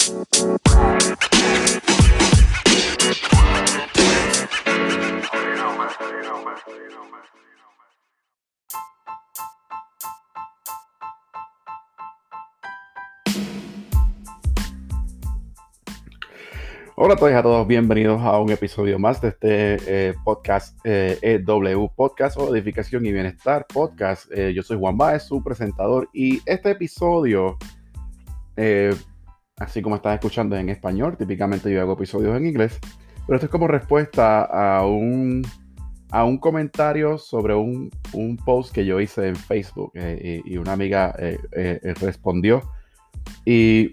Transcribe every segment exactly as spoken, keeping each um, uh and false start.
Hola a todos y a todos, bienvenidos a un episodio más de este eh, podcast eh, E W Podcast o Edificación y Bienestar Podcast. Eh, yo soy Juan Báez, su presentador, y este episodio, eh, así como estás escuchando, es en español. Típicamente yo hago episodios en inglés, pero esto es como respuesta a un, a un comentario sobre un, un post que yo hice en Facebook eh, y, y una amiga eh, eh, respondió y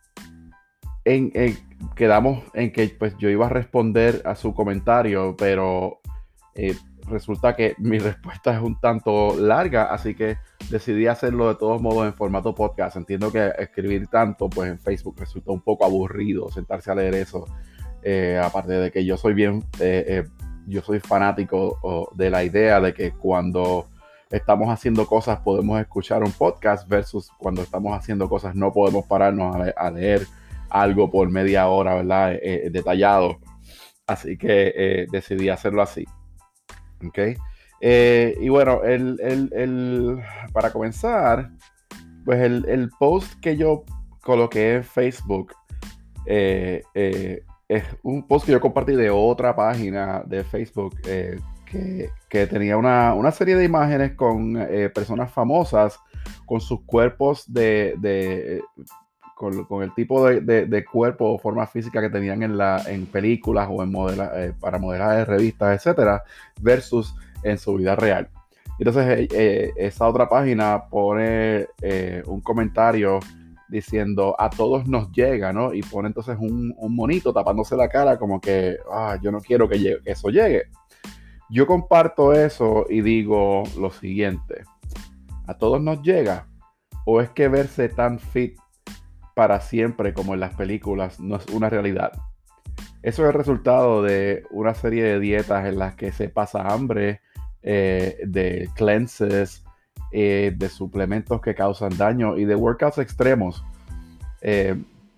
en, en quedamos en que pues yo iba a responder a su comentario, pero eh, resulta que mi respuesta es un tanto larga, así que decidí hacerlo de todos modos en formato podcast. Entiendo que escribir tanto pues en Facebook resulta un poco aburrido, sentarse a leer eso, eh, aparte de que yo soy bien, eh, eh, yo soy fanático oh, de la idea de que cuando estamos haciendo cosas podemos escuchar un podcast versus cuando estamos haciendo cosas no podemos pararnos a, le- a leer algo por media hora, ¿verdad? Eh, eh, detallado. Así que eh, decidí hacerlo así. ¿Ok? Eh, y bueno, el, el, el, para comenzar, pues el, el post que yo coloqué en Facebook eh, eh, es un post que yo compartí de otra página de Facebook eh, que, que tenía una, una serie de imágenes con eh, personas famosas con sus cuerpos de, de con, con el tipo de, de, de cuerpo o forma física que tenían en, la, en películas o en modela, eh, para modelaje de revistas, etcétera, versus en su vida real. Entonces, eh, eh, esa otra página pone eh, un comentario diciendo a todos nos llega, ¿no? Y pone entonces un, un monito tapándose la cara como que, ah, yo no quiero que, llegue, que eso llegue. Yo comparto eso y digo lo siguiente: ¿a todos nos llega? ¿O es que verse tan fit para siempre como en las películas no es una realidad? Eso es el resultado de una serie de dietas en las que se pasa hambre, eh, de cleanses, eh, de suplementos que causan daño y de workouts extremos. Eh,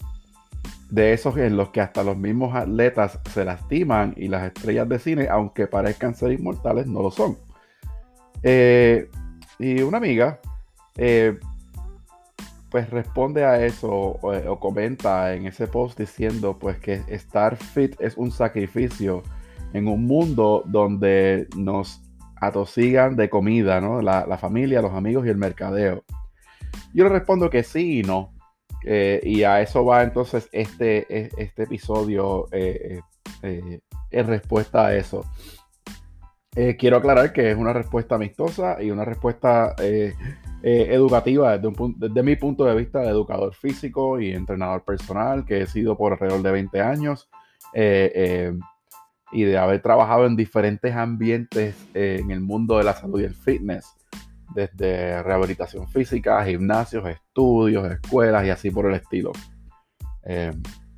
de esos en los que hasta los mismos atletas se lastiman y las estrellas de cine, aunque parezcan ser inmortales, no lo son. Eh, y una amiga eh, pues responde a eso o, o comenta en ese post diciendo pues que estar fit es un sacrificio en un mundo donde nos atosigan de comida, ¿no? La, la familia, los amigos y el mercadeo. Yo le respondo que sí y no. Eh, y a eso va entonces este, este episodio eh, eh, en respuesta a eso. Eh, quiero aclarar que es una respuesta amistosa y una respuesta eh, eh, educativa desde, un punto, desde mi punto de vista de educador físico y entrenador personal, que he sido por alrededor de veinte años eh, eh, y de haber trabajado en diferentes ambientes eh, en el mundo de la salud y el fitness, desde rehabilitación física, gimnasios, estudios, escuelas y así por el estilo. Eh,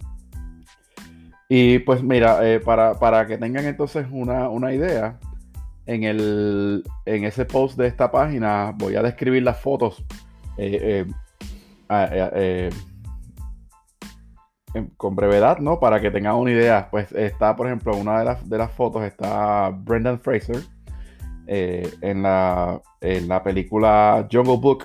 y pues mira, eh, para, para que tengan entonces una, una idea, en, el, en ese post de esta página voy a describir las fotos eh, eh, eh, eh, con brevedad, ¿no? Para que tengan una idea. Pues está, por ejemplo, una de las, de las fotos está Brendan Fraser eh, en, la, en la película Jungle Book,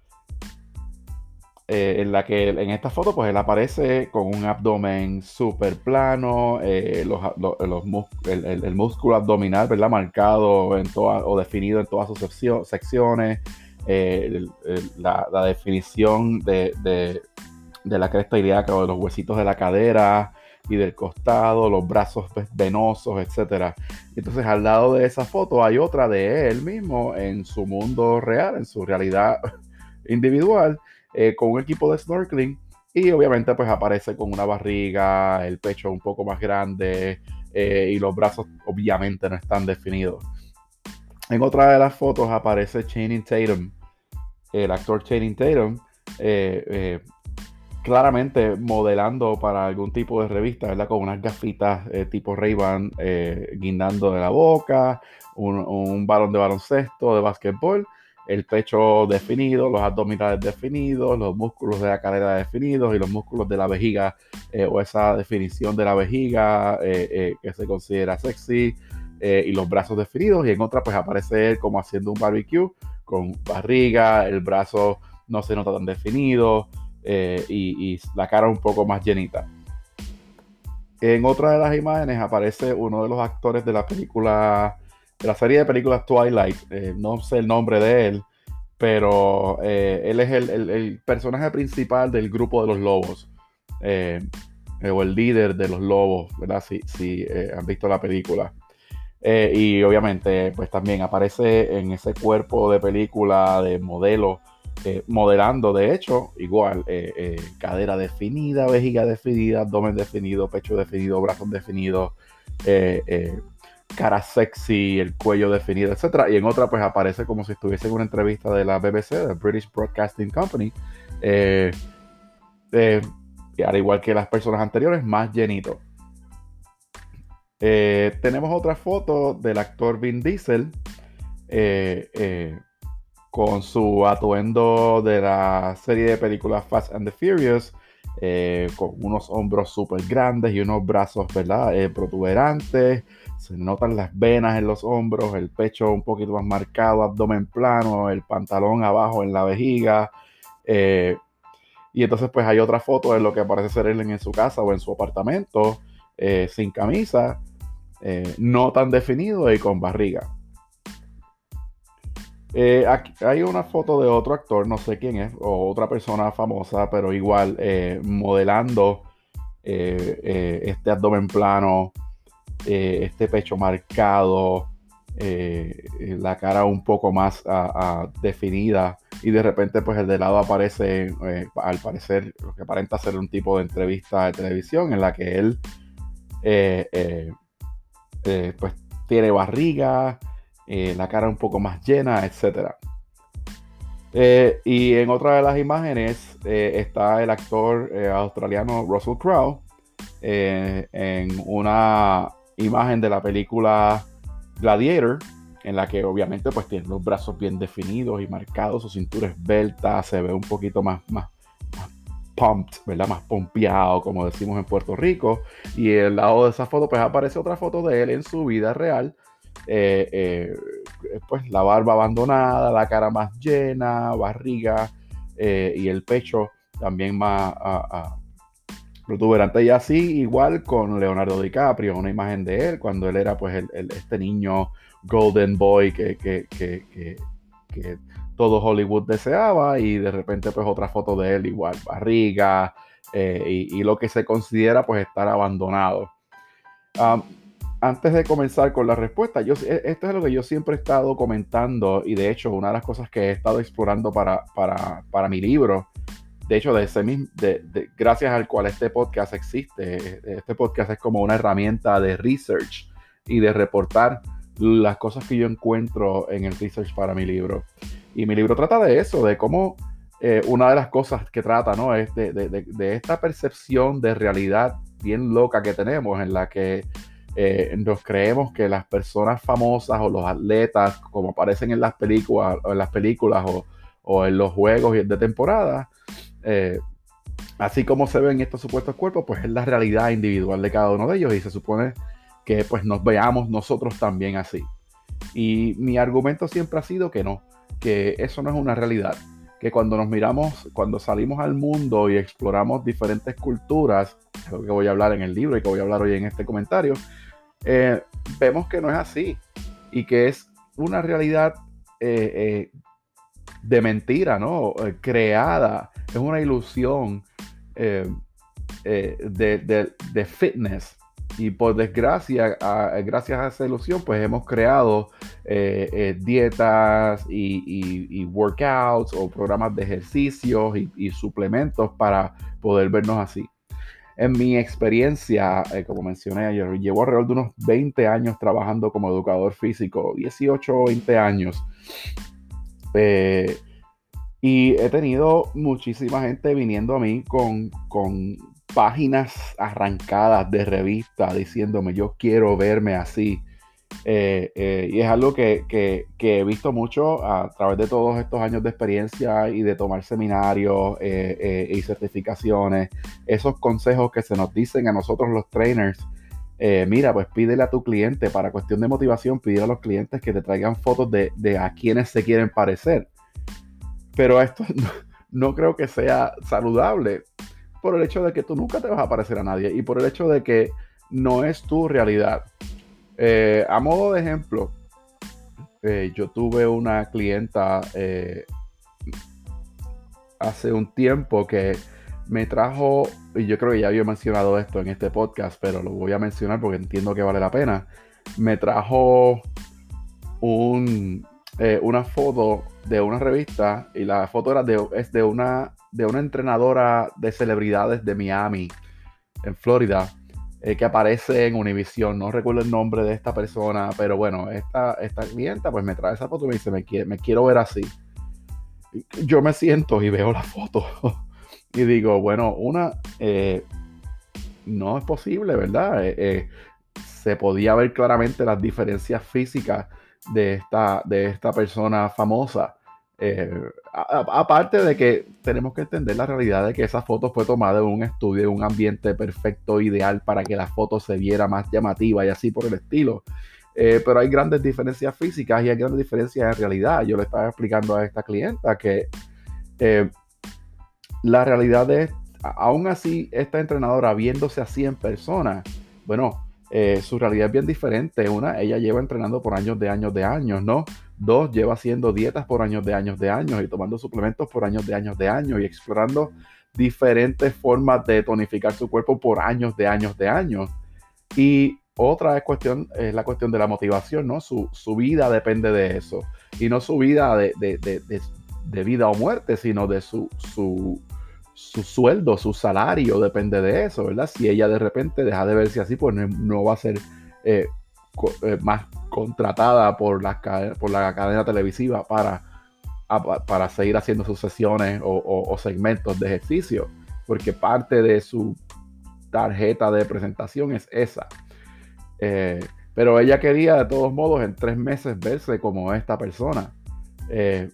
eh, en la que en esta foto pues él aparece con un abdomen súper plano, eh, los, los, los el, el, el músculo abdominal, ¿verdad? Marcado en toda, o definido en todas sus seccio, secciones, eh, el, el, la, la definición de, de, de la cresta ilíaca o de los huesitos de la cadera y del costado, los brazos pues, venosos, etcétera. Entonces al lado de esa foto hay otra de él mismo en su mundo real, en su realidad individual, Eh, con un equipo de snorkeling, y obviamente pues aparece con una barriga, el pecho un poco más grande eh, y los brazos obviamente no están definidos. En otra de las fotos aparece Channing Tatum, el actor Channing Tatum, eh, eh, claramente modelando para algún tipo de revista, ¿verdad? Con unas gafitas eh, tipo Ray-Ban eh, guindando de la boca, un, un balón de baloncesto, de básquetbol, el pecho definido, los abdominales definidos, los músculos de la cadera definidos y los músculos de la vejiga eh, o esa definición de la vejiga eh, eh, que se considera sexy eh, y los brazos definidos. Y en otra pues aparece él como haciendo un barbecue con barriga, el brazo no se nota tan definido eh, y, y la cara un poco más llenita. En otra de las imágenes aparece uno de los actores de la película, de la serie de películas Twilight. Eh, no sé el nombre de él, pero eh, él es el, el, el personaje principal del grupo de los lobos, eh, eh, o el líder de los lobos, ¿verdad? Si, si eh, han visto la película. Eh, y obviamente, pues también aparece en ese cuerpo de película de modelo, eh, modelando, de hecho, igual, eh, eh, cadera definida, vejiga definida, abdomen definido, pecho definido, brazos definidos, eh, eh, cara sexy, el cuello definido, etcétera. Y en otra, pues aparece como si estuviese en una entrevista de la B B C, de British Broadcasting Company, eh, eh, y al igual que las personas anteriores, más llenito. Eh, tenemos otra foto del actor Vin Diesel eh, eh, con su atuendo de la serie de películas Fast and the Furious, eh, con unos hombros súper grandes y unos brazos, ¿verdad? Eh, protuberantes. Se notan las venas en los hombros, el pecho un poquito más marcado, abdomen plano, el pantalón abajo en la vejiga. Eh, y entonces pues hay otra foto de lo que parece ser él en su casa o en su apartamento, eh, sin camisa, eh, no tan definido y con barriga. Eh, aquí hay una foto de otro actor, no sé quién es, o otra persona famosa, pero igual eh, modelando eh, eh, este abdomen plano, eh, este pecho marcado, eh, la cara un poco más a, a definida, y de repente pues el de lado aparece, eh, al parecer, lo que aparenta ser un tipo de entrevista de televisión en la que él eh, eh, eh, pues tiene barriga, eh, la cara un poco más llena, etcétera. Eh, y en otra de las imágenes eh, está el actor eh, australiano Russell Crowe eh, en una imagen de la película Gladiator, en la que obviamente pues tiene los brazos bien definidos y marcados, su cintura esbelta, se ve un poquito más, más, más pumped, ¿verdad? Más pompeado, como decimos en Puerto Rico. Y al lado de esa foto pues aparece otra foto de él en su vida real, eh, eh, pues la barba abandonada, la cara más llena, barriga eh, y el pecho también más a, a, protuberante. Y así igual con Leonardo DiCaprio, una imagen de él cuando él era pues el, el, este niño golden boy que, que, que, que, que todo Hollywood deseaba, y de repente pues otra foto de él igual, barriga eh, y, y lo que se considera pues estar abandonado. Um, antes de comenzar con la respuesta, yo, esto es lo que yo siempre he estado comentando, y de hecho una de las cosas que he estado explorando para, para, para mi libro, de hecho de ese mismo, de, de, gracias al cual este podcast existe. Este podcast es como una herramienta de research y de reportar las cosas que yo encuentro en el research para mi libro. Y mi libro trata de eso, de cómo eh, una de las cosas que trata, ¿no? Es de, de, de, de esta percepción de realidad bien loca que tenemos, en la que eh, nos creemos que las personas famosas o los atletas, como aparecen en las películas, o en las películas o, o en los juegos de temporada, eh, así como se ven estos supuestos cuerpos, pues es la realidad individual de cada uno de ellos, y se supone que pues nos veamos nosotros también así. Y mi argumento siempre ha sido que no, que eso no es una realidad, que cuando nos miramos, cuando salimos al mundo y exploramos diferentes culturas, es lo que voy a hablar en el libro y que voy a hablar hoy en este comentario, eh, vemos que no es así, y que es una realidad eh, eh, de mentira, ¿no? Eh, creada, es una ilusión eh, eh, de, de, de fitness. Y por desgracia, a, gracias a esa ilusión, pues hemos creado eh, eh, dietas y, y, y workouts o programas de ejercicios y, y suplementos para poder vernos así. En mi experiencia, eh, como mencioné ayer, llevo alrededor de unos veinte años trabajando como educador físico, dieciocho o veinte años. Eh, y he tenido muchísima gente viniendo a mí con, con páginas arrancadas de revista diciéndome yo quiero verme así. Eh, eh, y es algo que, que, que he visto mucho a través de todos estos años de experiencia y de tomar seminarios eh, eh, y certificaciones, esos consejos que se nos dicen a nosotros los trainers. Eh, mira, pues pídele a tu cliente, para cuestión de motivación, pídele a los clientes que te traigan fotos de, de a quienes se quieren parecer. Pero esto no, no creo que sea saludable, por el hecho de que tú nunca te vas a parecer a nadie y por el hecho de que no es tu realidad. Eh, a modo de ejemplo, eh, yo tuve una clienta eh, hace un tiempo que me trajo, y yo creo que ya había mencionado esto en este podcast, pero lo voy a mencionar porque entiendo que vale la pena. Me trajo un, eh, una foto de una revista y la foto era de, es de, una, de una entrenadora de celebridades de Miami, en Florida, eh, que aparece en Univision. No recuerdo el nombre de esta persona, pero bueno, esta, esta clienta pues me trae esa foto y me dice, me, quiere, me quiero ver así. Yo me siento y veo la foto y digo, bueno, una, eh, no es posible, ¿verdad? Eh, eh, se podía ver claramente las diferencias físicas de esta, de esta persona famosa. Eh, a, a, aparte de que tenemos que entender la realidad de que esa foto fue tomada en un estudio, en un ambiente perfecto, ideal, para que la foto se viera más llamativa y así por el estilo. Eh, pero hay grandes diferencias físicas y hay grandes diferencias en realidad. Yo le estaba explicando a esta clienta que eh, la realidad es, aún así, esta entrenadora viéndose así en persona, bueno, eh, su realidad es bien diferente. Una, ella lleva entrenando por años de años de años, ¿no? Dos, lleva haciendo dietas por años de años de años y tomando suplementos por años de años de años y explorando diferentes formas de tonificar su cuerpo por años de años de años. Y otra es, cuestión, es la cuestión de la motivación, ¿no? Su, su vida depende de eso. Y no su vida de, de, de, de, de vida o muerte, sino de su, su, su sueldo, su salario depende de eso, ¿verdad? Si ella de repente deja de verse así, pues no, no va a ser eh, co eh, más contratada por la, por la cadena televisiva para, a, para seguir haciendo sus sesiones o, o, o segmentos de ejercicio, porque parte de su tarjeta de presentación es esa. Eh, pero ella quería de todos modos en tres meses verse como esta persona. Eh,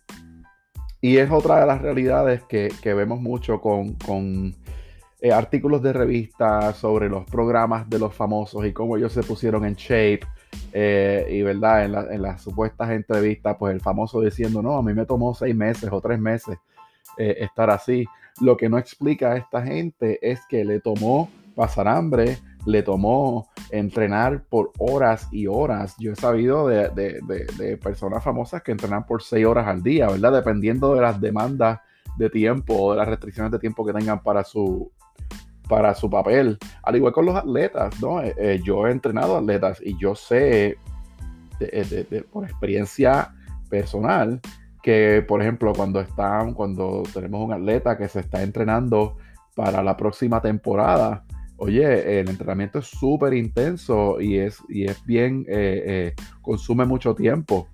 y es otra de las realidades que, que vemos mucho con, con eh, artículos de revistas sobre los programas de los famosos y cómo ellos se pusieron en shape. Eh, y verdad, en, la, en las supuestas entrevistas, pues el famoso diciendo, no, a mí me tomó seis meses o tres meses eh, estar así. Lo que no explica a esta gente es que le tomó pasar hambre, le tomó entrenar por horas y horas. Yo he sabido de, de, de, de personas famosas que entrenan por seis horas al día, ¿verdad? Dependiendo de las demandas de tiempo o de las restricciones de tiempo que tengan para su, para su papel. Al igual con los atletas, ¿no? Eh, eh, yo he entrenado atletas y yo sé de, de, de, por experiencia personal que, por ejemplo, cuando están, cuando tenemos un atleta que se está entrenando para la próxima temporada, oye, el entrenamiento es súper intenso y es, y es bien, eh, eh, consume mucho tiempo.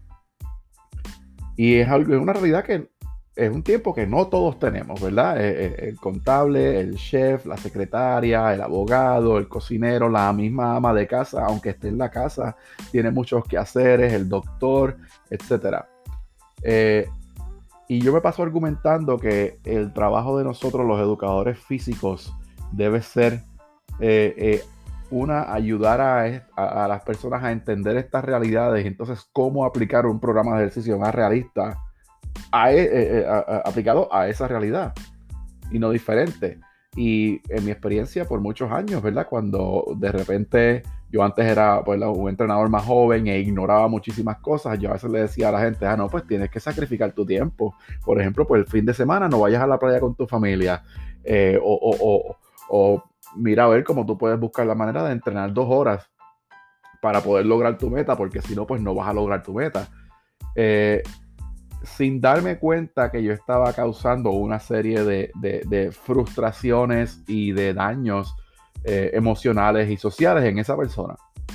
Y es algo, es una realidad que es un tiempo que no todos tenemos, ¿verdad? El, el contable, el chef, la secretaria, el abogado, el cocinero, la misma ama de casa, aunque esté en la casa, tiene muchos quehaceres, el doctor, etcétera. Eh, y yo me paso argumentando que el trabajo de nosotros, los educadores físicos, debe ser eh, eh, una, ayudar a, a, a las personas a entender estas realidades y entonces cómo aplicar un programa de ejercicio más realista a, eh, a, a, aplicado a esa realidad y no diferente. Y en mi experiencia por muchos años, ¿verdad? Cuando de repente yo antes era pues, un entrenador más joven e ignoraba muchísimas cosas, yo a veces le decía a la gente, ah, no, pues tienes que sacrificar tu tiempo. Por ejemplo, pues el fin de semana no vayas a la playa con tu familia. Eh, o, o, o, o mira a ver cómo tú puedes buscar la manera de entrenar dos horas para poder lograr tu meta, porque si no, pues no vas a lograr tu meta. Eh, sin darme cuenta que yo estaba causando una serie de, de, de frustraciones y de daños eh, emocionales y sociales en esa persona.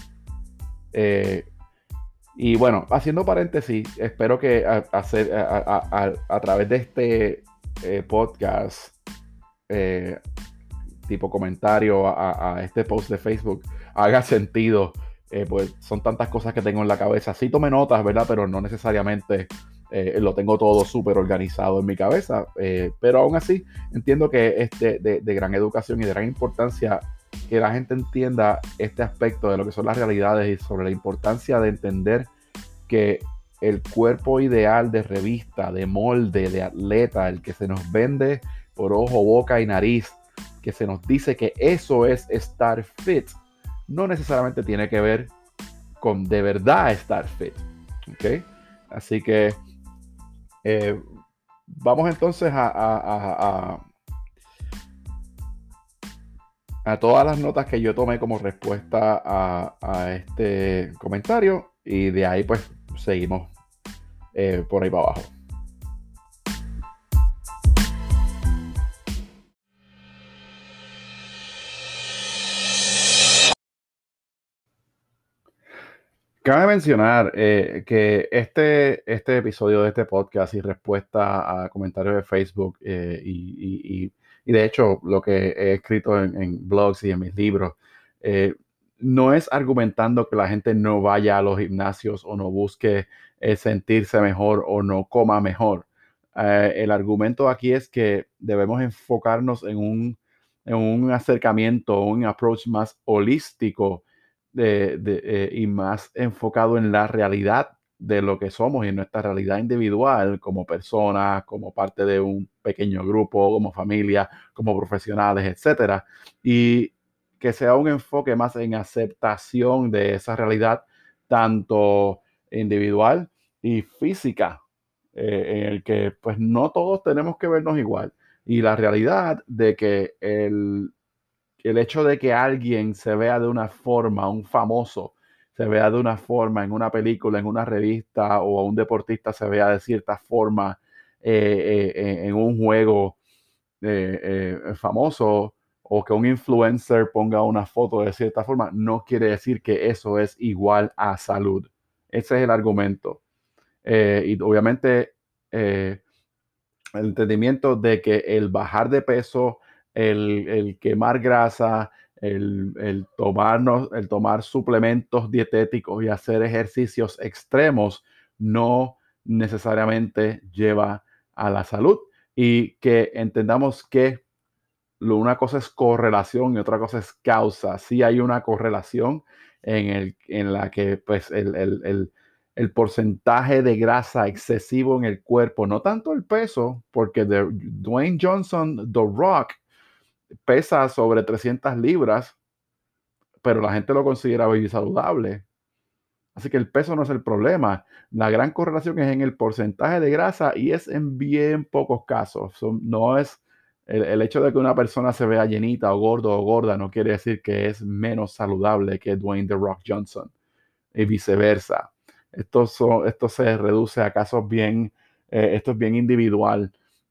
Eh, y bueno, haciendo paréntesis, espero que a, a, a, a, a través de este eh, podcast, eh, tipo comentario a, a este post de Facebook, haga sentido eh, pues son tantas cosas que tengo en la cabeza. Sí tomé notas, ¿verdad? Pero no necesariamente eh, lo tengo todo súper organizado en mi cabeza. Eh, pero aún así, entiendo que es de, de, de gran educación y de gran importancia que la gente entienda este aspecto de lo que son las realidades y sobre la importancia de entender que el cuerpo ideal de revista, de molde, de atleta, el que se nos vende por ojo, boca y nariz, que se nos dice que eso es estar fit, no necesariamente tiene que ver con de verdad estar fit. ¿Ok? Así que eh, vamos entonces a, a, a, a, a todas las notas que yo tomé como respuesta a, a este comentario y de ahí pues seguimos eh, por ahí para abajo. Cabe mencionar eh, que este, este episodio de este podcast y respuesta a comentarios de Facebook eh, y, y, y, y de hecho lo que he escrito en, en blogs y en mis libros, eh, no es argumentando que la gente no vaya a los gimnasios o no busque eh, sentirse mejor o no coma mejor. Eh, el argumento aquí es que debemos enfocarnos en un, en un acercamiento, un approach más holístico de, de, eh, y más enfocado en la realidad de lo que somos y en nuestra realidad individual como personas, como parte de un pequeño grupo, como familia, como profesionales, etcétera. Y que sea un enfoque más en aceptación de esa realidad, tanto individual y física, eh, en el que pues no todos tenemos que vernos igual. Y la realidad de que el el hecho de que alguien se vea de una forma, un famoso, se vea de una forma en una película, en una revista, o un deportista se vea de cierta forma eh, eh, en un juego eh, eh, famoso, o que un influencer ponga una foto de cierta forma, no quiere decir que eso es igual a salud. Ese es el argumento. Eh, y obviamente eh, el entendimiento de que el bajar de peso, el, el quemar grasa, el, el, tomarnos, el tomar suplementos dietéticos y hacer ejercicios extremos no necesariamente lleva a la salud, y que entendamos que lo, una cosa es correlación y otra cosa es causa. Sí hay una correlación en, el, en la que pues, el, el, el, el porcentaje de grasa excesivo en el cuerpo, no tanto el peso, porque de, Dwayne Johnson, The Rock, pesa sobre trescientas libras, pero la gente lo considera bien saludable. Así que el peso no es el problema. La gran correlación es en el porcentaje de grasa y es en bien pocos casos. Son, no es el, el, hecho de que una persona se vea llenita o gordo o gorda no quiere decir que es menos saludable que Dwayne The Rock Johnson y viceversa. Esto, son, esto se reduce a casos bien, eh, esto es bien individual.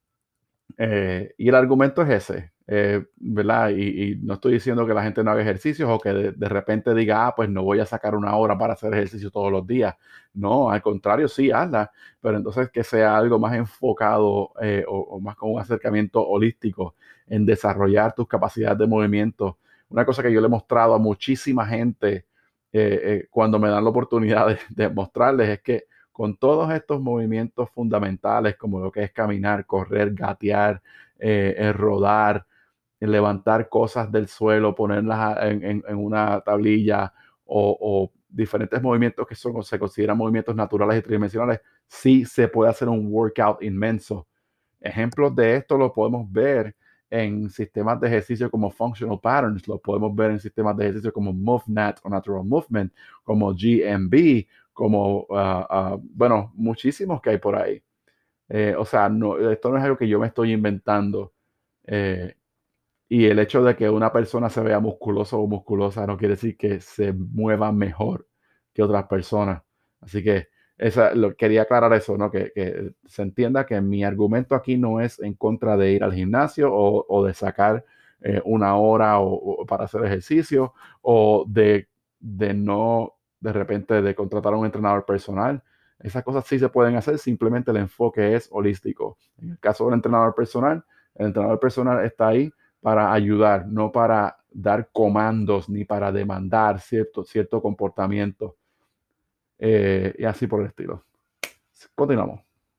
Eh, y el argumento es ese, eh, ¿verdad? Y, y no estoy diciendo que la gente no haga ejercicios o que de, de repente diga, ah, pues no voy a sacar una hora para hacer ejercicio todos los días. No, al contrario, sí, hazla, pero entonces que sea algo más enfocado eh, o, o más con un acercamiento holístico en desarrollar tus capacidades de movimiento. Una cosa que yo le he mostrado a muchísima gente eh, eh, cuando me dan la oportunidad de, de mostrarles es que con todos estos movimientos fundamentales, como lo que es caminar, correr, gatear, eh, eh, rodar, levantar cosas del suelo, ponerlas en, en, en una tablilla, o, o, diferentes movimientos que son, se consideran movimientos naturales y tridimensionales, sí se puede hacer un workout inmenso. Ejemplos de esto lo podemos ver en sistemas de ejercicio como Functional Patterns, lo podemos ver en sistemas de ejercicio como MoveNat o Natural Movement, como G M B, como, uh, uh, bueno, muchísimos que hay por ahí. Eh, o sea, no, esto no es algo que yo me estoy inventando. Eh, y el hecho de que una persona se vea musculoso o musculosa no quiere decir que se mueva mejor que otras personas. Así que esa, lo, quería aclarar eso, ¿no? Que, que se entienda que mi argumento aquí no es en contra de ir al gimnasio o, o de sacar eh, una hora o, o para hacer ejercicio, o de, de no, de repente, de contratar a un entrenador personal. Esas cosas sí se pueden hacer, simplemente el enfoque es holístico. En el caso del entrenador personal, el entrenador personal está ahí para ayudar, no para dar comandos ni para demandar cierto, cierto comportamiento, eh, y así por el estilo. Continuamos.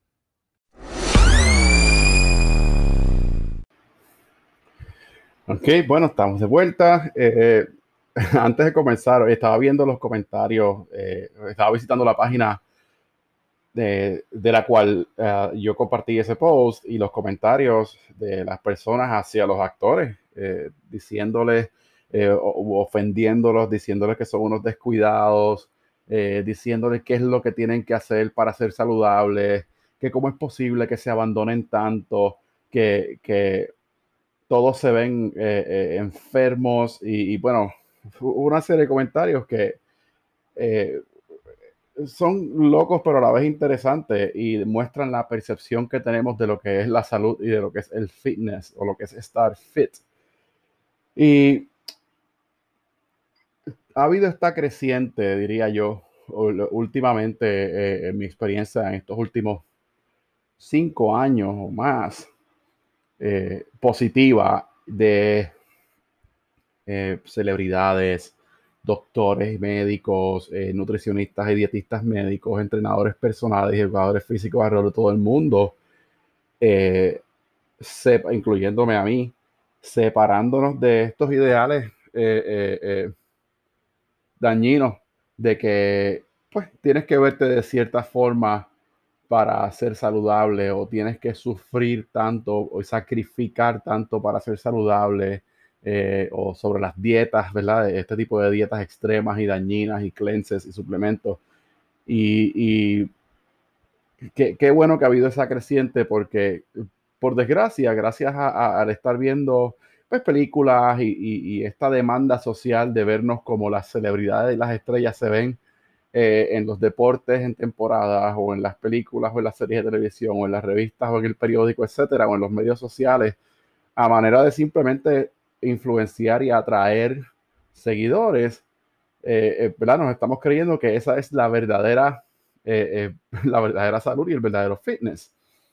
Ok, bueno, estamos de vuelta. Eh, antes de comenzar, hoy estaba viendo los comentarios, eh, estaba visitando la página de, de la cual uh, yo compartí ese post y los comentarios de las personas hacia los actores, eh, diciéndoles eh, o ofendiéndolos, diciéndoles que son unos descuidados, eh, diciéndoles qué es lo que tienen que hacer para ser saludables, que cómo es posible que se abandonen tanto, que, que todos se ven eh, eh, enfermos y, y, bueno, una serie de comentarios que eh, son locos pero a la vez interesantes y muestran la percepción que tenemos de lo que es la salud y de lo que es el fitness o lo que es estar fit. Y ha habido esta creciente, diría yo, últimamente, eh, en mi experiencia en estos últimos cinco años o más, eh, positiva de eh, celebridades, doctores, médicos, eh, nutricionistas y dietistas médicos, entrenadores personales y educadores físicos alrededor de todo el mundo, eh, se, incluyéndome a mí, separándonos de estos ideales eh, eh, eh, dañinos de que pues tienes que verte de cierta forma para ser saludable o tienes que sufrir tanto o sacrificar tanto para ser saludable, eh, o sobre las dietas, ¿verdad? Este tipo de dietas extremas y dañinas y cleanses y suplementos. Y, y qué, qué bueno que ha habido esa creciente porque, por desgracia, gracias a, a- al estar viendo pues, películas y, y- y esta demanda social de vernos como las celebridades y las estrellas se ven, eh, en los deportes, en temporadas, o en las películas, o en las series de televisión, o en las revistas, o en el periódico, etcétera, o en los medios sociales, a manera de simplemente influenciar y atraer seguidores, eh, eh, ¿verdad? Nos estamos creyendo que esa es la verdadera, eh, eh, la verdadera salud y el verdadero fitness.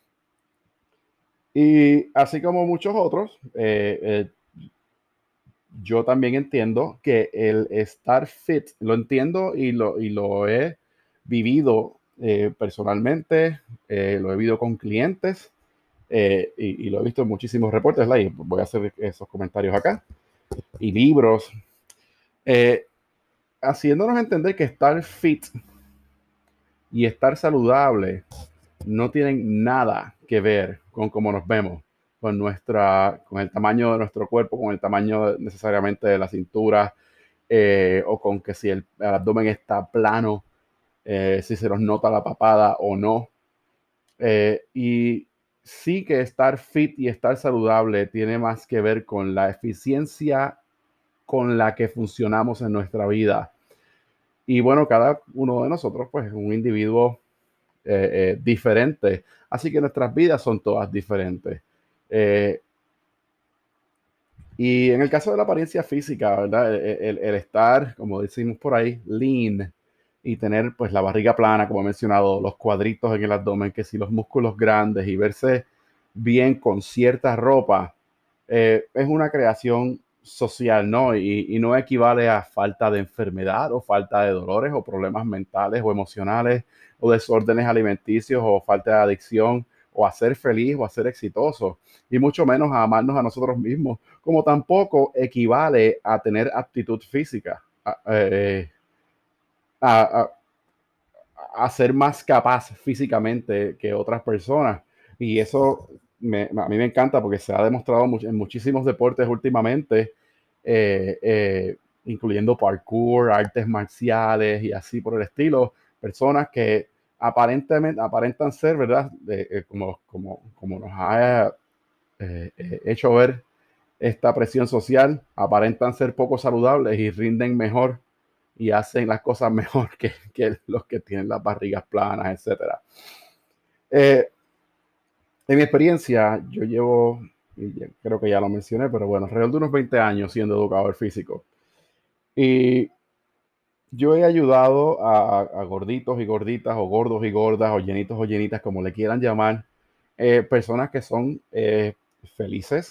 Y así como muchos otros, eh, eh, yo también entiendo que el estar fit, lo entiendo y lo, y lo he vivido eh, personalmente, eh, lo he vivido con clientes, eh, y, y lo he visto en muchísimos reportes, ¿verdad? Y voy a hacer esos comentarios acá, y libros, eh, haciéndonos entender que estar fit y estar saludable no tienen nada que ver con cómo nos vemos, con nuestra, con el tamaño de nuestro cuerpo, con el tamaño necesariamente de la cintura, eh, o con que si el, el abdomen está plano, eh, si se nos nota la papada o no. Eh, y sí que estar fit y estar saludable tiene más que ver con la eficiencia con la que funcionamos en nuestra vida. Y bueno, cada uno de nosotros pues es un individuo eh, eh, diferente, así que nuestras vidas son todas diferentes. Eh, y en el caso de la apariencia física, ¿verdad? El, el- el estar, como decimos por ahí, lean y tener pues la barriga plana, como he mencionado, los cuadritos en el abdomen, que si los músculos grandes y verse bien con cierta ropa, eh, es una creación social, ¿no? Y, y no equivale a falta de enfermedad o falta de dolores o problemas mentales o emocionales o desórdenes alimenticios o falta de adicción o a ser feliz o a ser exitoso y mucho menos a amarnos a nosotros mismos, como tampoco equivale a tener aptitud física, a, eh, a, a- a ser más capaz físicamente que otras personas. Y eso me- a mí me encanta porque se ha demostrado much- en muchísimos deportes últimamente, eh, eh, incluyendo parkour, artes marciales y así por el estilo, personas que aparentemente aparentan ser, ¿verdad? De- eh, como, como, como nos ha eh, eh, hecho ver esta presión social, aparentan ser poco saludables y rinden mejor y hacen las cosas mejor que, que los que tienen las barrigas planas, etcétera. Eh, en mi experiencia, yo llevo, y creo que ya lo mencioné, pero bueno, alrededor de unos veinte años siendo educador físico. Y yo he ayudado a, a gorditos y gorditas, o gordos y gordas, o llenitos o llenitas, como le quieran llamar, eh, personas que son eh, felices,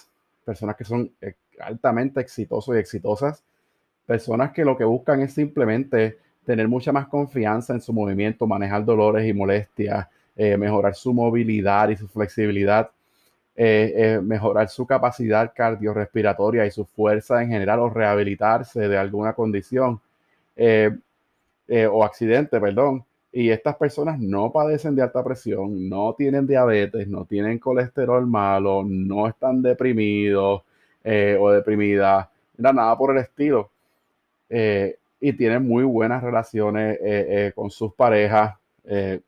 personas que son eh, altamente exitosos y exitosas, personas que lo que buscan es simplemente tener mucha más confianza en su movimiento, manejar dolores y molestias, eh, mejorar su movilidad y su flexibilidad, eh, eh, mejorar su capacidad cardiorrespiratoria y su fuerza en general, o rehabilitarse de alguna condición eh, eh, o accidente, perdón. Y estas personas no padecen de alta presión, no tienen diabetes, no tienen colesterol malo, no están deprimidos eh, o deprimidas, nada por el estilo. Eh, y tienen muy buenas relaciones eh, eh, con sus parejas. eh,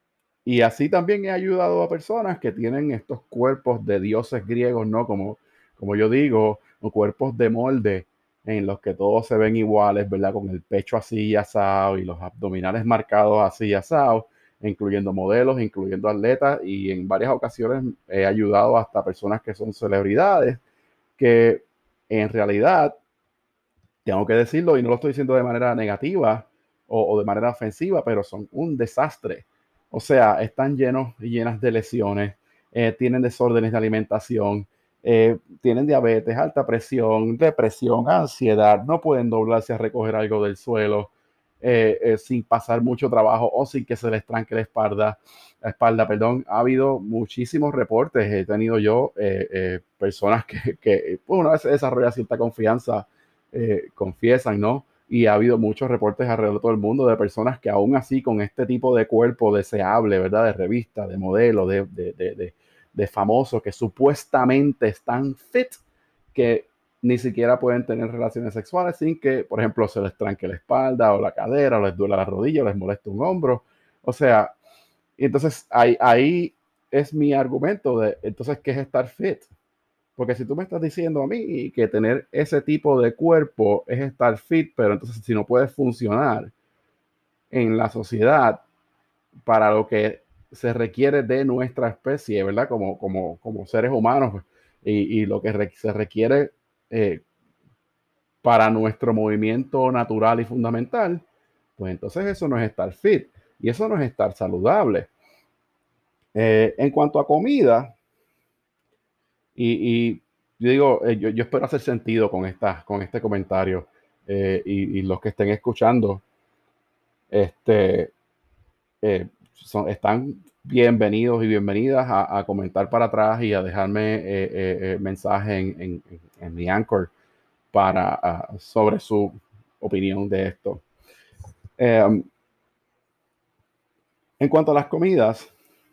y así también he ayudado a personas que tienen estos cuerpos de dioses griegos, ¿no? Como, como yo digo, o cuerpos de molde en los que todos se ven iguales, ¿verdad? Con el pecho así asado y los abdominales marcados así asados, incluyendo modelos, incluyendo atletas, y en varias ocasiones he ayudado hasta personas que son celebridades, que en realidad, tengo que decirlo, y no lo estoy diciendo de manera negativa o, o de manera ofensiva, pero son un desastre. O sea, están llenos y llenas de lesiones, eh, tienen desórdenes de alimentación, eh, tienen diabetes, alta presión, depresión, ansiedad, no pueden doblarse a recoger algo del suelo eh, eh, sin pasar mucho trabajo o sin que se les tranque la espalda. La espalda, perdón. Ha habido muchísimos reportes. He tenido yo eh, eh, personas que, que pues, una vez se desarrolla cierta confianza, eh, confiesan, ¿no? Y ha habido muchos reportes alrededor de todo el mundo de personas que aún así con este tipo de cuerpo deseable, ¿verdad? De revista, de modelo, de, de, de, de, de famosos que supuestamente están fit, que ni siquiera pueden tener relaciones sexuales sin que, por ejemplo, se les tranque la espalda o la cadera, o les duela la rodilla, o les moleste un hombro. O sea, y entonces ahí, ahí es mi argumento de, entonces, ¿qué es estar fit? Porque si tú me estás diciendo a mí que tener ese tipo de cuerpo es estar fit, pero entonces si no puedes funcionar en la sociedad para lo que se requiere de nuestra especie, ¿verdad? Como, como, como seres humanos y, y lo que re se requiere eh, para nuestro movimiento natural y fundamental, pues entonces eso no es estar fit y eso no es estar saludable. Eh, en cuanto a comida, y, y yo digo, eh, yo, yo, espero hacer sentido con, esta, con este comentario eh, y, y, los que estén escuchando, este, eh, son, están bienvenidos y bienvenidas a, a, comentar para atrás y a dejarme eh, eh, eh, mensaje en, en, en, mi Anchor para, uh, sobre su opinión de esto. Eh, en cuanto a las comidas,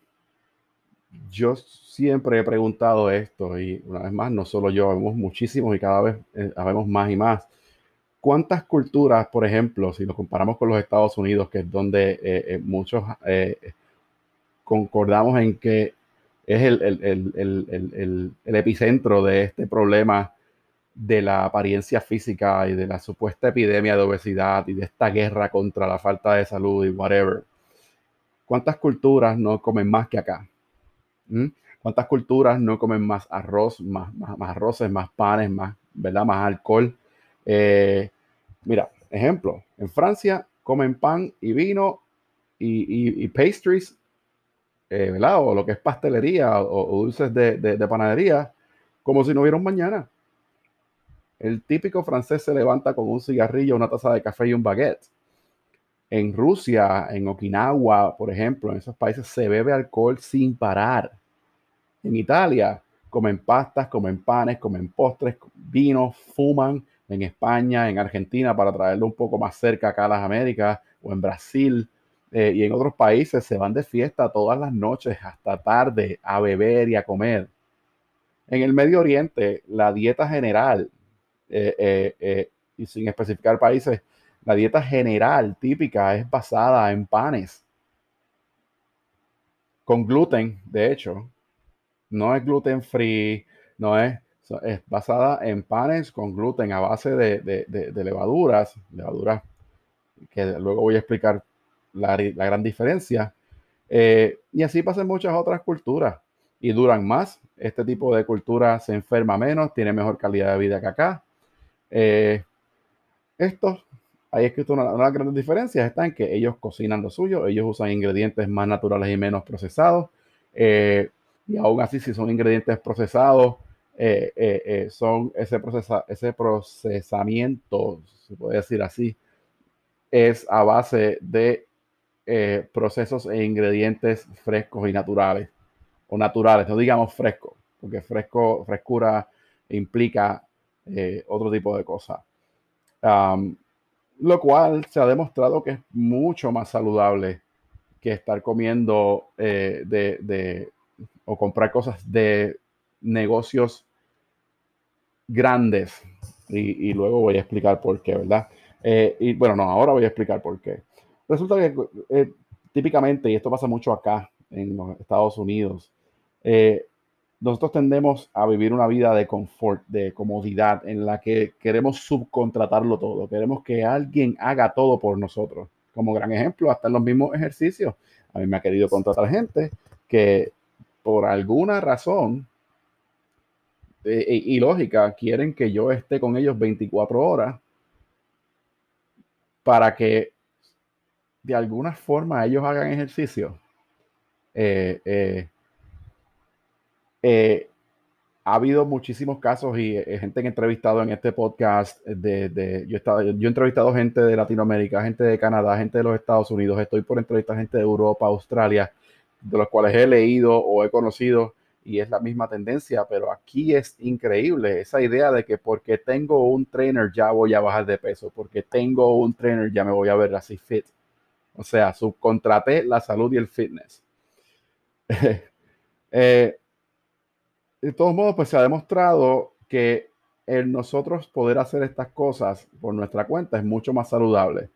yo siempre he preguntado esto y una vez más, no solo yo, vemos muchísimos y cada vez eh, vemos más y más. ¿Cuántas culturas, por ejemplo, si lo comparamos con los Estados Unidos, que es donde eh, eh, muchos eh, concordamos en que es el, el, el, el, el epicentro de este problema de la apariencia física y de la supuesta epidemia de obesidad y de esta guerra contra la falta de salud y whatever? ¿Cuántas culturas no comen más que acá? ¿Mm? ¿Cuántas culturas no comen más arroz, más, más, más arroces, más panes, más, ¿verdad? Más alcohol? Eh, mira, ejemplo, en Francia comen pan y vino y, y, y pastries, eh, ¿verdad? O lo que es pastelería o, o dulces de, de, de panadería, como si no hubiera un mañana. El típico francés se levanta con un cigarrillo, una taza de café y un baguette. En Rusia, en Okinawa, por ejemplo, en esos países se bebe alcohol sin parar. En Italia comen pastas, comen panes, comen postres, vinos, fuman. En España, en Argentina, para traerlo un poco más cerca acá a las Américas, o en Brasil eh, y en otros países se van de fiesta todas las noches hasta tarde a beber y a comer. En el Medio Oriente, la dieta general, eh, eh, eh, y sin especificar países, la dieta general típica es basada en panes con gluten, de hecho. No es gluten free, no es, es basada en panes con gluten a base de, de, de, de levaduras, levaduras que luego voy a explicar la, la gran diferencia. Eh, y así pasa en muchas otras culturas y duran más. Este tipo de cultura se enferma menos, tiene mejor calidad de vida que acá. Eh, estos, hay escrito una, una gran diferencia, está en que ellos cocinan lo suyo, ellos usan ingredientes más naturales y menos procesados. Eh, y aún así, si son ingredientes procesados, eh, eh, eh, son ese, procesa, ese procesamiento, se puede decir así, es a base de eh, procesos e ingredientes frescos y naturales, o naturales, no digamos fresco, porque fresco, frescura implica eh, otro tipo de cosas. Um, lo cual se ha demostrado que es mucho más saludable que estar comiendo eh, de, de, o comprar cosas de negocios grandes. Y, y luego voy a explicar por qué, ¿verdad? Eh, y bueno, no, ahora voy a explicar por qué. Resulta que eh, típicamente, y esto pasa mucho acá en los Estados Unidos, eh, nosotros tendemos a vivir una vida de confort, de comodidad, en la que queremos subcontratarlo todo, queremos que alguien haga todo por nosotros. Como gran ejemplo, hasta en los mismos ejercicios. A mí me ha querido contratar gente que por alguna razón eh, y lógica quieren que yo esté con ellos veinticuatro horas para que de alguna forma ellos hagan ejercicio. Eh, eh, eh, ha habido muchísimos casos y eh, gente que he entrevistado en este podcast de, de yo, he estado, yo he entrevistado gente de Latinoamérica, gente de Canadá, gente de los Estados Unidos, estoy por entrevistar gente de Europa, Australia, de los cuales he leído o he conocido y es la misma tendencia, pero aquí es increíble esa idea de que porque tengo un trainer ya voy a bajar de peso, porque tengo un trainer ya me voy a ver así fit. O sea, subcontraté la salud y el fitness. eh, de todos modos, pues se ha demostrado que el nosotros poder hacer estas cosas por nuestra cuenta es mucho más saludable.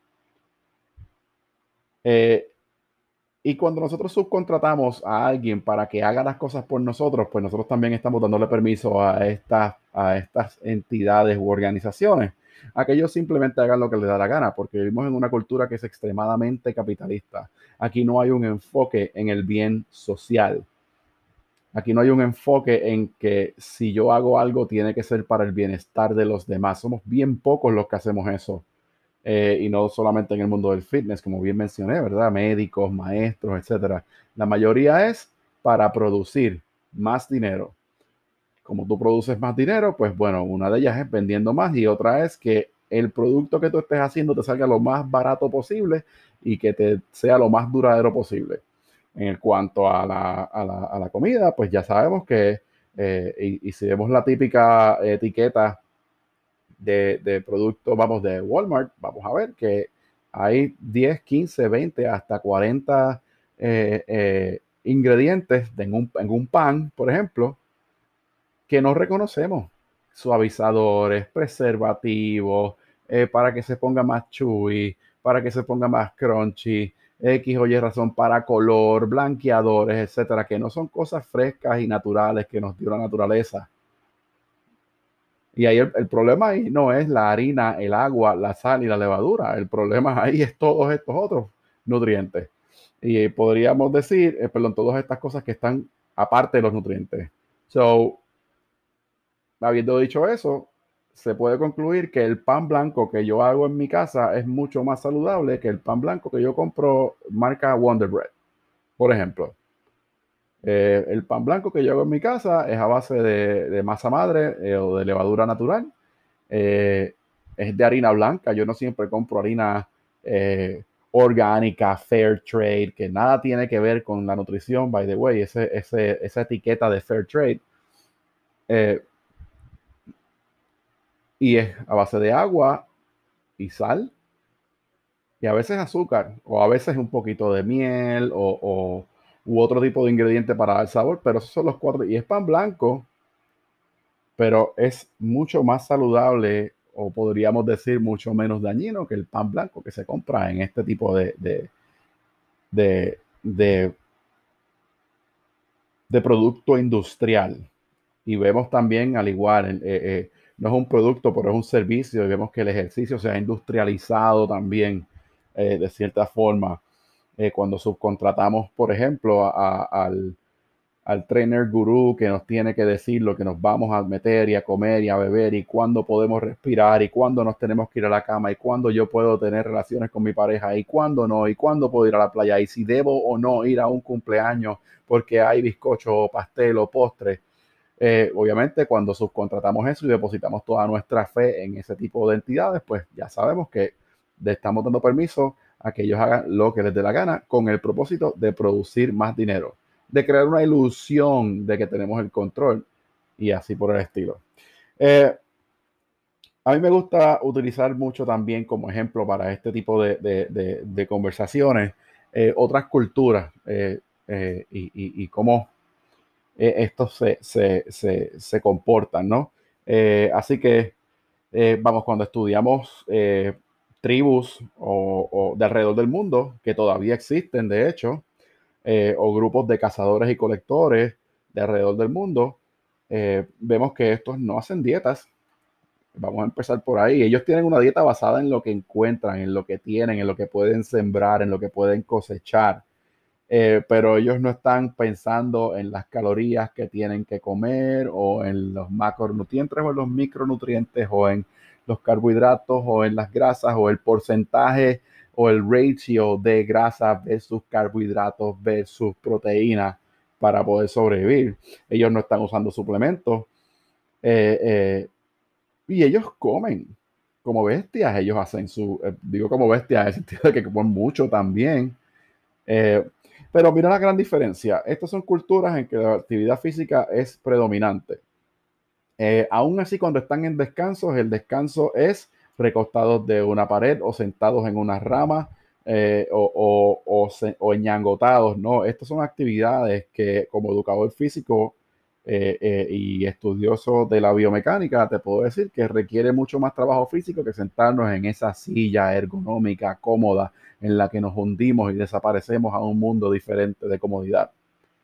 Eh, y cuando nosotros subcontratamos a alguien para que haga las cosas por nosotros, pues nosotros también estamos dándole permiso a estas, a estas entidades u organizaciones a que ellos simplemente hagan lo que les da la gana, porque vivimos en una cultura que es extremadamente capitalista. Aquí no hay un enfoque en el bien social. Aquí no hay un enfoque en que si yo hago algo tiene que ser para el bienestar de los demás. Somos bien pocos los que hacemos eso. Eh, y no solamente en el mundo del fitness, como bien mencioné, ¿verdad? Médicos, maestros, etcétera. La mayoría es para producir más dinero. Como tú produces más dinero, pues bueno, una de ellas es vendiendo más y otra es que el producto que tú estés haciendo te salga lo más barato posible y que te sea lo más duradero posible. En cuanto a la, a la, a la comida, pues ya sabemos que, eh, y, y si vemos la típica etiqueta de, de productos, vamos, de Walmart, vamos a ver que hay diez, quince, veinte, hasta cuarenta eh, eh, ingredientes en un, en un pan, por ejemplo, que no reconocemos. Suavizadores, preservativos, eh, para que se ponga más chewy, para que se ponga más crunchy, X o Y razón, para color, blanqueadores, etcétera, que no son cosas frescas y naturales que nos dio la naturaleza. Y ahí el, el problema ahí no es la harina, el agua, la sal y la levadura. El problema ahí es todos estos otros nutrientes. Y podríamos decir, eh, perdón, todas estas cosas que están aparte de los nutrientes. So, habiendo dicho eso, se puede concluir que el pan blanco que yo hago en mi casa es mucho más saludable que el pan blanco que yo compro marca Wonder Bread, por ejemplo. Eh, el pan blanco que yo hago en mi casa es a base de, de masa madre eh, o de levadura natural. Eh, es de harina blanca. Yo no siempre compro harina eh, orgánica, fair trade, que nada tiene que ver con la nutrición, by the way, ese, ese, esa etiqueta de fair trade. Eh, y es a base de agua y sal y a veces azúcar o a veces un poquito de miel o, o u otro tipo de ingrediente para dar sabor, pero esos son los cuatro. Y es pan blanco, pero es mucho más saludable o podríamos decir mucho menos dañino que el pan blanco que se compra en este tipo de, de, de, de, de producto industrial. Y vemos también al igual, eh, eh, no es un producto, pero es un servicio y vemos que el ejercicio se ha industrializado también eh, de cierta forma. Eh, cuando subcontratamos, por ejemplo, a, a, al, al trainer gurú que nos tiene que decir lo que nos vamos a meter y a comer y a beber y cuándo podemos respirar y cuándo nos tenemos que ir a la cama y cuándo yo puedo tener relaciones con mi pareja y cuándo no y cuándo puedo ir a la playa y si debo o no ir a un cumpleaños porque hay bizcocho o pastel o postre. Eh, obviamente, cuando subcontratamos eso y depositamos toda nuestra fe en ese tipo de entidades, pues ya sabemos que le estamos dando permiso a que ellos hagan lo que les dé la gana con el propósito de producir más dinero, de crear una ilusión de que tenemos el control y así por el estilo. Eh, a mí me gusta utilizar mucho también como ejemplo para este tipo de, de- de- de conversaciones eh, otras culturas eh, eh, y, y- y cómo eh, estos se, se- se- se comportan, ¿no? Eh, así que, eh, vamos, cuando estudiamos eh, tribus o, o de alrededor del mundo, que todavía existen, de hecho, eh, o grupos de cazadores y colectores de alrededor del mundo, eh, vemos que estos no hacen dietas. Vamos a empezar por ahí. Ellos tienen una dieta basada en lo que encuentran, en lo que tienen, en lo que pueden sembrar, en lo que pueden cosechar. Eh, pero ellos no están pensando en las calorías que tienen que comer o en los macronutrientes o en los micronutrientes o en los carbohidratos o en las grasas o el porcentaje o el ratio de grasa versus carbohidratos versus proteínas para poder sobrevivir. Ellos no están usando suplementos. Eh, eh, y ellos comen como bestias, ellos hacen su, eh, digo como bestias en el sentido de que comen mucho también. Eh, pero mira la gran diferencia. Estas son culturas en que la actividad física es predominante. Eh, aún así, cuando están en descansos, el descanso es recostados de una pared o sentados en una rama eh, o, o, o, se- o ñangotados, ¿no? Estas son actividades que como educador físico eh, eh, y estudioso de la biomecánica, te puedo decir que requiere mucho más trabajo físico que sentarnos en esa silla ergonómica, cómoda, en la que nos hundimos y desaparecemos a un mundo diferente de comodidad.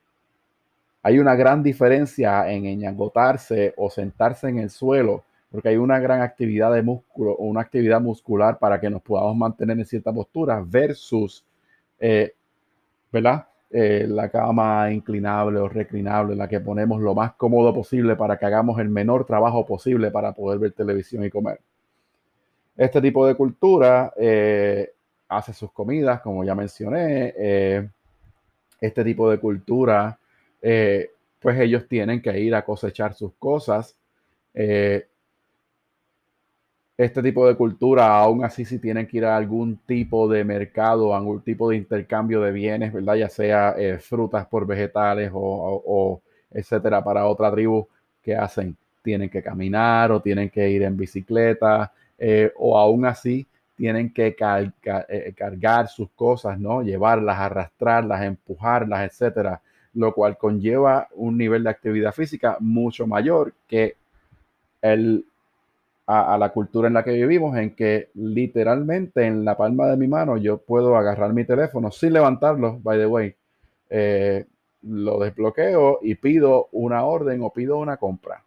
Hay una gran diferencia en enyangotarse o sentarse en el suelo, porque hay una gran actividad de músculo o una actividad muscular para que nos podamos mantener en cierta postura versus, eh, ¿verdad? Eh, la cama inclinable o reclinable, en la que ponemos lo más cómodo posible para que hagamos el menor trabajo posible para poder ver televisión y comer. Este tipo de cultura eh, hace sus comidas, como ya mencioné. Eh, este tipo de cultura, eh, pues ellos tienen que ir a cosechar sus cosas. Eh, este tipo de cultura, aún así, si tienen que ir a algún tipo de mercado, a algún tipo de intercambio de bienes, ¿verdad? Ya sea eh, frutas por vegetales o, o- o etcétera, para otra tribu, ¿qué hacen? Tienen que caminar o tienen que ir en bicicleta, eh, o aún así tienen que carga- eh, cargar sus cosas, ¿no? Llevarlas, arrastrarlas, empujarlas, etcétera, lo cual conlleva un nivel de actividad física mucho mayor que el a, a la cultura en la que vivimos, en que literalmente en la palma de mi mano yo puedo agarrar mi teléfono sin levantarlo, by the way, eh, lo desbloqueo y pido una orden o pido una compra.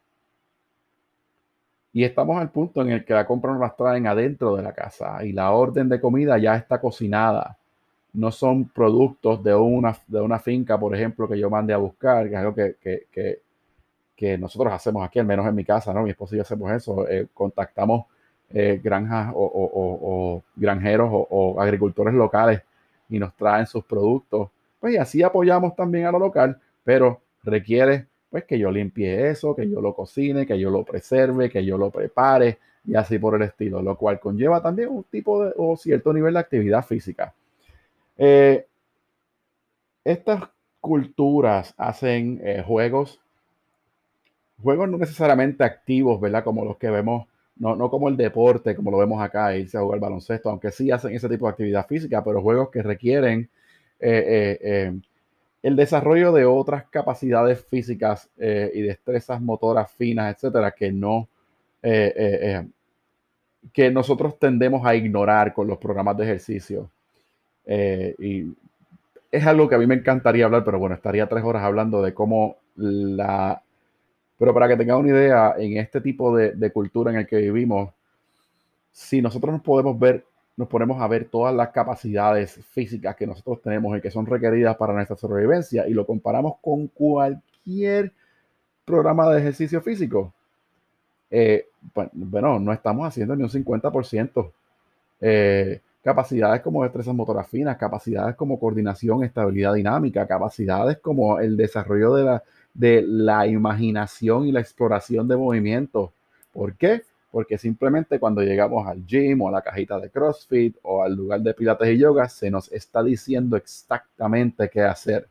Y estamos al punto en el que la compra nos las traen adentro de la casa y la orden de comida ya está cocinada. No son productos de una, de una finca, por ejemplo, que yo mande a buscar, que es algo que, que, que que nosotros hacemos aquí, al menos en mi casa, ¿no? Mi esposo y yo hacemos eso, eh, contactamos eh, granjas o, o- o- o granjeros o, o agricultores locales y nos traen sus productos, pues y así apoyamos también a lo local, pero requiere pues que yo limpie eso, que yo lo cocine, que yo lo preserve, que yo lo prepare y así por el estilo, lo cual conlleva también un tipo de o cierto nivel de actividad física. Eh, estas culturas hacen eh, juegos juegos no necesariamente activos, ¿verdad? Como los que vemos, no, no como el deporte, como lo vemos acá, irse a jugar baloncesto, aunque sí hacen ese tipo de actividad física, pero juegos que requieren eh, eh, eh, el desarrollo de otras capacidades físicas eh, y destrezas motoras finas, etcétera, que no, eh, eh, eh, que nosotros tendemos a ignorar con los programas de ejercicio. Eh, y es algo que a mí me encantaría hablar, pero bueno, estaría tres horas hablando de cómo la pero para que tengan una idea, en este tipo de, de cultura en el que vivimos, si nosotros nos podemos ver, nos ponemos a ver todas las capacidades físicas que nosotros tenemos y que son requeridas para nuestra sobrevivencia y lo comparamos con cualquier programa de ejercicio físico, eh, pues, bueno, no estamos haciendo ni un cincuenta por ciento. Eh, capacidades como destrezas motoras finas, capacidades como coordinación, estabilidad dinámica, capacidades como el desarrollo de la, de la imaginación y la exploración de movimientos. ¿Por qué? Porque simplemente cuando llegamos al gym o a la cajita de CrossFit o al lugar de pilates y yoga, se nos está diciendo exactamente qué hacer.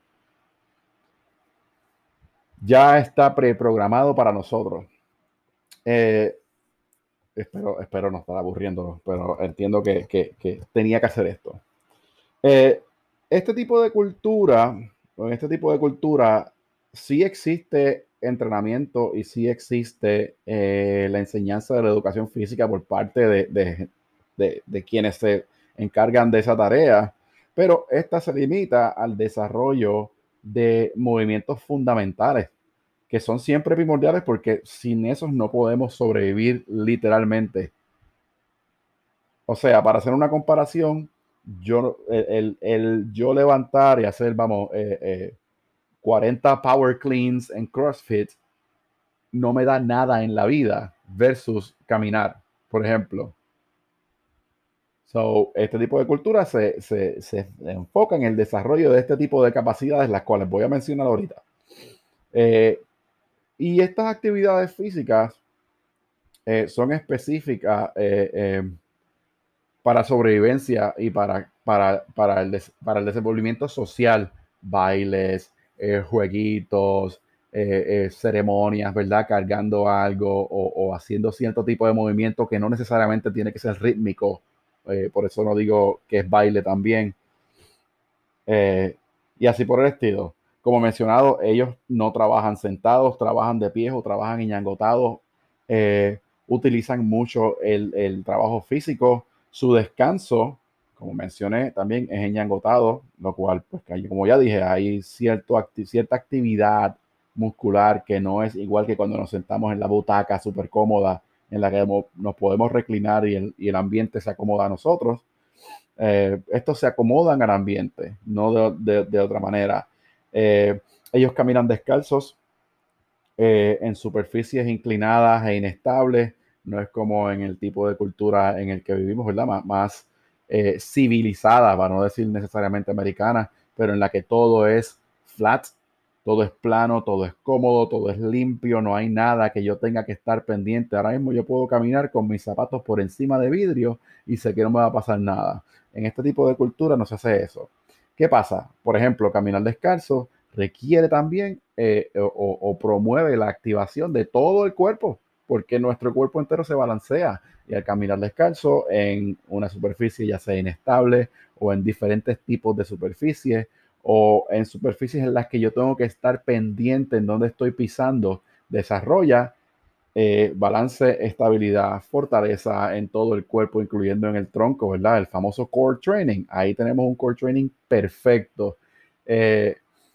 Ya está preprogramado para nosotros. Eh, espero, espero no estar aburriéndonos, pero entiendo que, que, que tenía que hacer esto. Eh, este tipo de cultura, en este tipo de cultura, sí existe entrenamiento y sí existe eh, la enseñanza de la educación física por parte de, de, de, de quienes se encargan de esa tarea, pero esta se limita al desarrollo de movimientos fundamentales, que son siempre primordiales porque sin esos no podemos sobrevivir literalmente. O sea, para hacer una comparación, yo, el, el- el yo levantar y hacer, vamos, eh, eh, cuarenta power cleans en CrossFit no me da nada en la vida versus caminar, por ejemplo. So, este tipo de cultura se, se, se enfoca en el desarrollo de este tipo de capacidades, las cuales voy a mencionar ahorita. Eh, y estas actividades físicas eh, son específicas eh, eh, para sobrevivencia y para, para, para, el, des, para el desenvolvimiento social, bailes, eh, jueguitos, eh, eh, ceremonias, ¿verdad? Cargando algo o, o, haciendo cierto tipo de movimiento que no necesariamente tiene que ser rítmico. Eh, por eso no digo que es baile también. Eh, y así por el estilo. Como mencionado, ellos no trabajan sentados, trabajan de pie o trabajan enyangotados. Eh, utilizan mucho el, el trabajo físico. Su descanso, como mencioné, también es enñangotado, lo cual, pues, como ya dije, hay cierto acti cierta actividad muscular que no es igual que cuando nos sentamos en la butaca súper cómoda, en la que nos podemos reclinar y el, y el ambiente se acomoda a nosotros. Eh, estos se acomodan al ambiente, no de, de, de otra manera. Eh, ellos caminan descalzos eh, en superficies inclinadas e inestables. No es como en el tipo de cultura en el que vivimos, ¿verdad? Más, más eh, civilizada, para no decir necesariamente americana, pero en la que todo es flat, todo es plano, todo es cómodo, todo es limpio, no hay nada que yo tenga que estar pendiente. Ahora mismo yo puedo caminar con mis zapatos por encima de vidrio y sé que no me va a pasar nada. En este tipo de cultura no se hace eso. ¿Qué pasa? Por ejemplo, caminar descalzo requiere también eh, o, o, promueve la activación de todo el cuerpo, porque nuestro cuerpo entero se balancea y al caminar descalzo en una superficie ya sea inestable o en diferentes tipos de superficies o en superficies en las que yo tengo que estar pendiente en dónde estoy pisando, desarrolla eh, balance, estabilidad, fortaleza en todo el cuerpo, incluyendo en el tronco, ¿verdad? El famoso core training. Ahí tenemos un core training perfecto. Eh,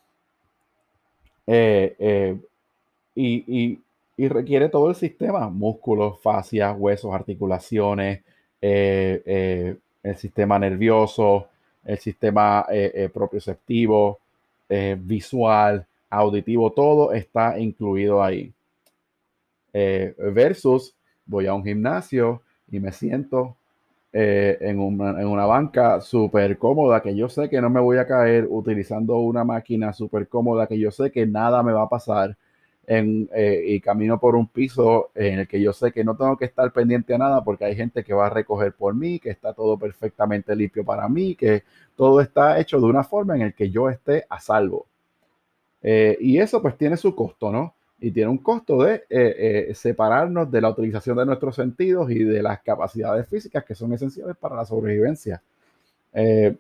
eh, eh, y, y, y, requiere todo el sistema, músculos, fascias, huesos, articulaciones, eh, eh, el sistema nervioso, el sistema eh, eh, propioceptivo, eh, visual, auditivo, todo está incluido ahí. Eh, versus voy a un gimnasio y me siento eh, en, una, en, una, banca súper cómoda que yo sé que no me voy a caer, utilizando una máquina súper cómoda que yo sé que nada me va a pasar en, eh, y camino por un piso en el que yo sé que no tengo que estar pendiente a nada porque hay gente que va a recoger por mí, que está todo perfectamente limpio para mí, que todo está hecho de una forma en el que yo esté a salvo. Eh, y eso pues tiene su costo, ¿no? Y tiene un costo de eh, eh, separarnos de la utilización de nuestros sentidos y de las capacidades físicas que son esenciales para la sobrevivencia. Eh,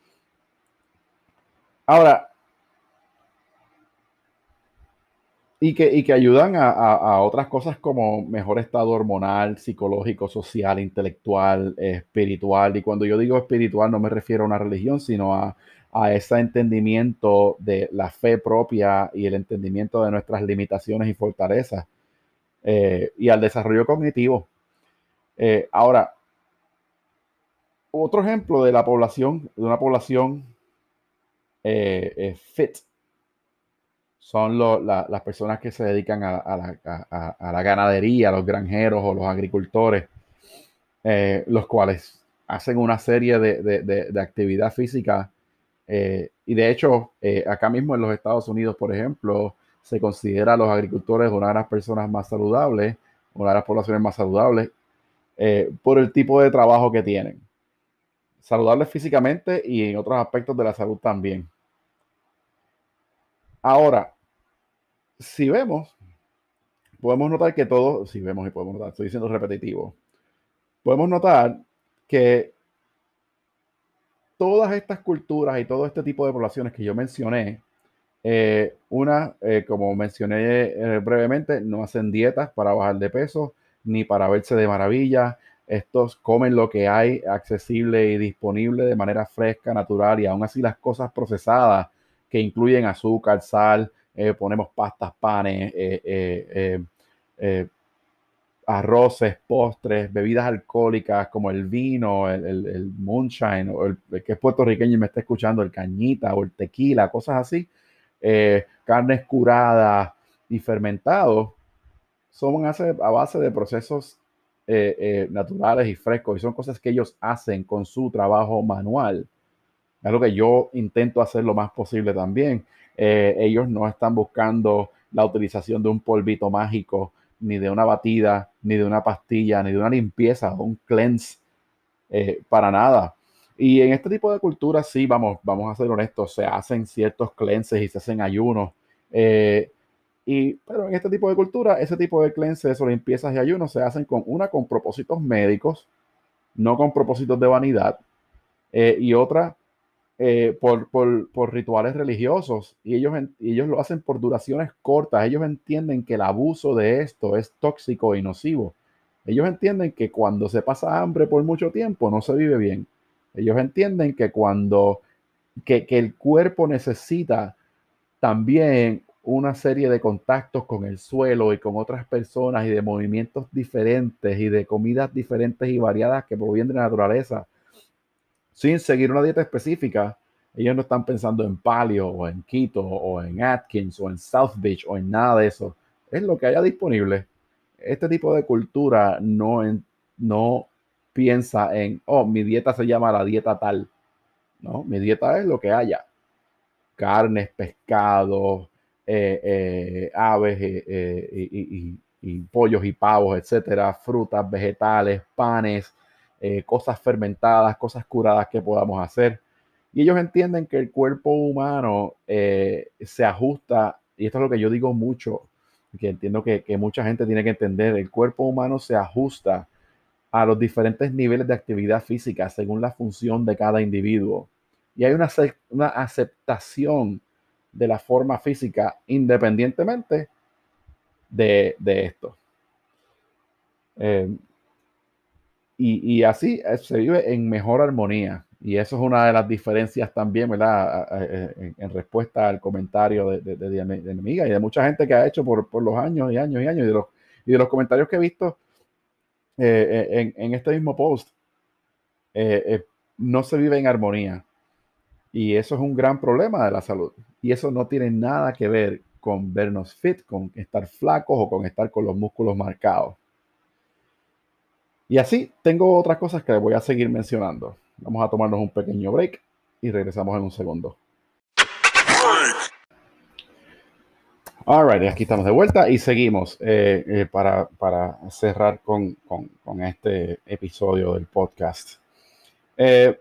ahora, y que, y que ayudan a, a, a, otras cosas como mejor estado hormonal, psicológico, social, intelectual, eh, espiritual. Y cuando yo digo espiritual no me refiero a una religión, sino a, a ese entendimiento de la fe propia y el entendimiento de nuestras limitaciones y fortalezas. Eh, y al desarrollo cognitivo. Eh, ahora, otro ejemplo de la población, de una población eh, eh, fit, son lo, la, las personas que se dedican a, a, la, a, a, la, ganadería, los granjeros o los agricultores, eh, los cuales hacen una serie de, de, de, de actividad física. Eh, y de hecho, eh, acá mismo en los Estados Unidos, por ejemplo, se considera a los agricultores una de las personas más saludables, una de las poblaciones más saludables, eh, por el tipo de trabajo que tienen. Saludables físicamente y en otros aspectos de la salud también. Ahora, si vemos, podemos notar que todos, si vemos y podemos notar, estoy diciendo repetitivo, podemos notar que todas estas culturas y todo este tipo de poblaciones que yo mencioné, eh, una, eh, como mencioné eh, brevemente, no hacen dietas para bajar de peso ni para verse de maravilla. Estos comen lo que hay accesible y disponible de manera fresca, natural, y aún así las cosas procesadas que incluyen azúcar, sal, eh, ponemos pastas, panes, eh, eh, eh, eh, arroces, postres, bebidas alcohólicas como el vino, el, el, el moonshine, o el, el que es puertorriqueño y me está escuchando, el cañita o el tequila, cosas así, eh, carnes curadas y fermentados, son a base, a base de procesos eh, eh, naturales y frescos, y son cosas que ellos hacen con su trabajo manual. Es lo que yo intento hacer lo más posible también. Eh, ellos no están buscando la utilización de un polvito mágico, ni de una batida, ni de una pastilla, ni de una limpieza, un cleanse, eh, para nada. Y en este tipo de culturas, sí, vamos, vamos a ser honestos, se hacen ciertos cleanses y se hacen ayunos. Eh, y, pero en este tipo de cultura, ese tipo de cleanses o limpiezas y ayunos se hacen con una con propósitos médicos, no con propósitos de vanidad, eh, y otra eh, por, por, por rituales religiosos, y ellos, y ellos lo hacen por duraciones cortas. Ellos entienden que el abuso de esto es tóxico y nocivo. Ellos entienden que cuando se pasa hambre por mucho tiempo no se vive bien. Ellos entienden que cuando que, que el cuerpo necesita también una serie de contactos con el suelo y con otras personas y de movimientos diferentes y de comidas diferentes y variadas que provienen de la naturaleza sin seguir una dieta específica. Ellos no están pensando en Paleo o en Keto o en Atkins o en South Beach o en nada de eso. Es lo que haya disponible. Este tipo de cultura no, en, no piensa en, oh, mi dieta se llama la dieta tal. No, mi dieta es lo que haya. Carnes, pescados, eh, eh, aves eh, eh, y, y, y, pollos y pavos, etcétera, frutas, vegetales, panes, eh, cosas fermentadas, cosas curadas que podamos hacer. Y ellos entienden que el cuerpo humano eh, se ajusta, y esto es lo que yo digo mucho, que entiendo que, que mucha gente tiene que entender, el cuerpo humano se ajusta a los diferentes niveles de actividad física según la función de cada individuo. Y hay una, una aceptación de la forma física independientemente de, de esto. Eh, y, y, así se vive en mejor armonía. Y eso es una de las diferencias también, ¿verdad? En, en respuesta al comentario de, de, de, de mi amiga y de mucha gente que ha hecho por, por los años y años y años. Y de los, y de los comentarios que he visto eh, en, en este mismo post. Eh, eh, no se vive en armonía. Y eso es un gran problema de la salud. Y eso no tiene nada que ver con vernos fit, con estar flacos o con estar con los músculos marcados. Y así tengo otras cosas que voy a seguir mencionando. Vamos a tomarnos un pequeño break y regresamos en un segundo. Alright, aquí estamos de vuelta y seguimos eh, eh, para, para cerrar con, con, con este episodio del podcast. Eh,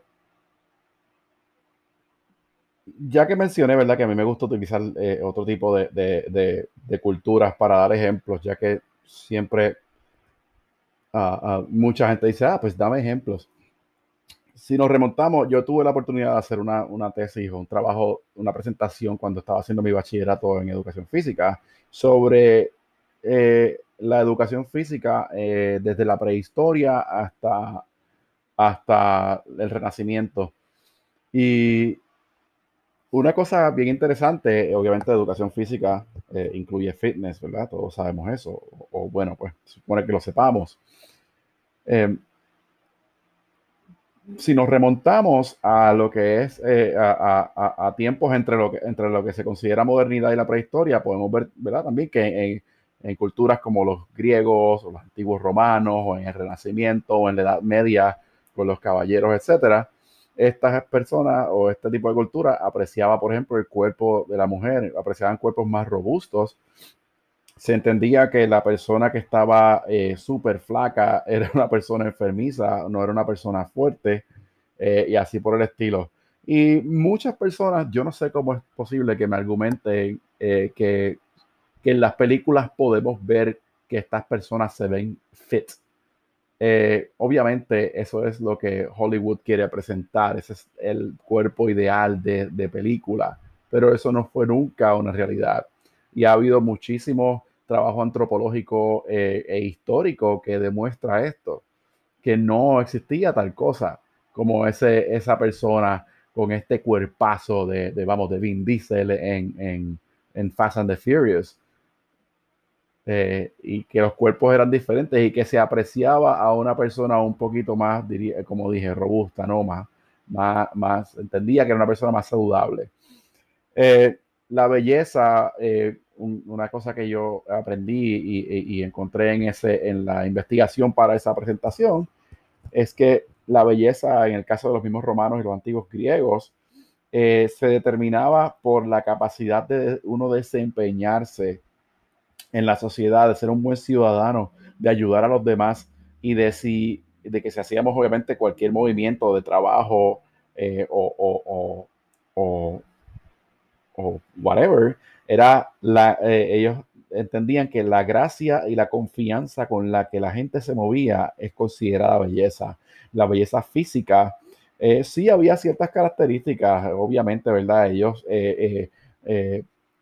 Ya que mencioné, ¿verdad? Que a mí me gusta utilizar eh, otro tipo de, de, de, de culturas para dar ejemplos, ya que siempre uh, uh, mucha gente dice, ah, pues dame ejemplos. Si nos remontamos, yo tuve la oportunidad de hacer una, una tesis o un trabajo, una presentación cuando estaba haciendo mi bachillerato en educación física sobre eh, la educación física eh, desde la prehistoria hasta, hasta el Renacimiento. Y una cosa bien interesante, obviamente, de educación física eh, incluye fitness, ¿verdad? Todos sabemos eso, o, o bueno, pues supone que lo sepamos. Eh, si nos remontamos a lo que es eh, a, a, a, tiempos entre lo, que, entre lo que se considera modernidad y la prehistoria, podemos ver, ¿verdad? También que en, en culturas como los griegos o los antiguos romanos o en el Renacimiento o en la Edad Media, con los caballeros, etcétera, estas personas o este tipo de cultura apreciaba, por ejemplo, el cuerpo de la mujer, apreciaban cuerpos más robustos. Se entendía que la persona que estaba eh, súper flaca era una persona enfermiza, no era una persona fuerte, eh, y así por el estilo. Y muchas personas, yo no sé cómo es posible que me argumenten eh, que, que en las películas podemos ver que estas personas se ven fit. Eh, obviamente eso es lo que Hollywood quiere presentar, ese es el cuerpo ideal de, de película, pero eso no fue nunca una realidad. Y ha habido muchísimo trabajo antropológico eh, e histórico que demuestra esto, que no existía tal cosa como ese, esa persona con este cuerpazo de, de vamos, de Vin Diesel en, en, en Fast and the Furious. Eh, y que los cuerpos eran diferentes y que se apreciaba a una persona un poquito más, diría, como dije, robusta, ¿no? Más, más, más, entendía que era una persona más saludable. Eh, la belleza, eh, un, una cosa que yo aprendí y, y, y encontré en, ese, en la investigación para esa presentación, es que la belleza, en el caso de los mismos romanos y los antiguos griegos, eh, se determinaba por la capacidad de uno desempeñarse en la sociedad, de ser un buen ciudadano, de ayudar a los demás y de, si, de que si hacíamos obviamente cualquier movimiento de trabajo eh, o, o, o, o, o, whatever, era la, eh, ellos entendían que la gracia y la confianza con la que la gente se movía es considerada belleza. La belleza física, eh, sí había ciertas características, obviamente, ¿verdad? Ellos eh, eh, eh,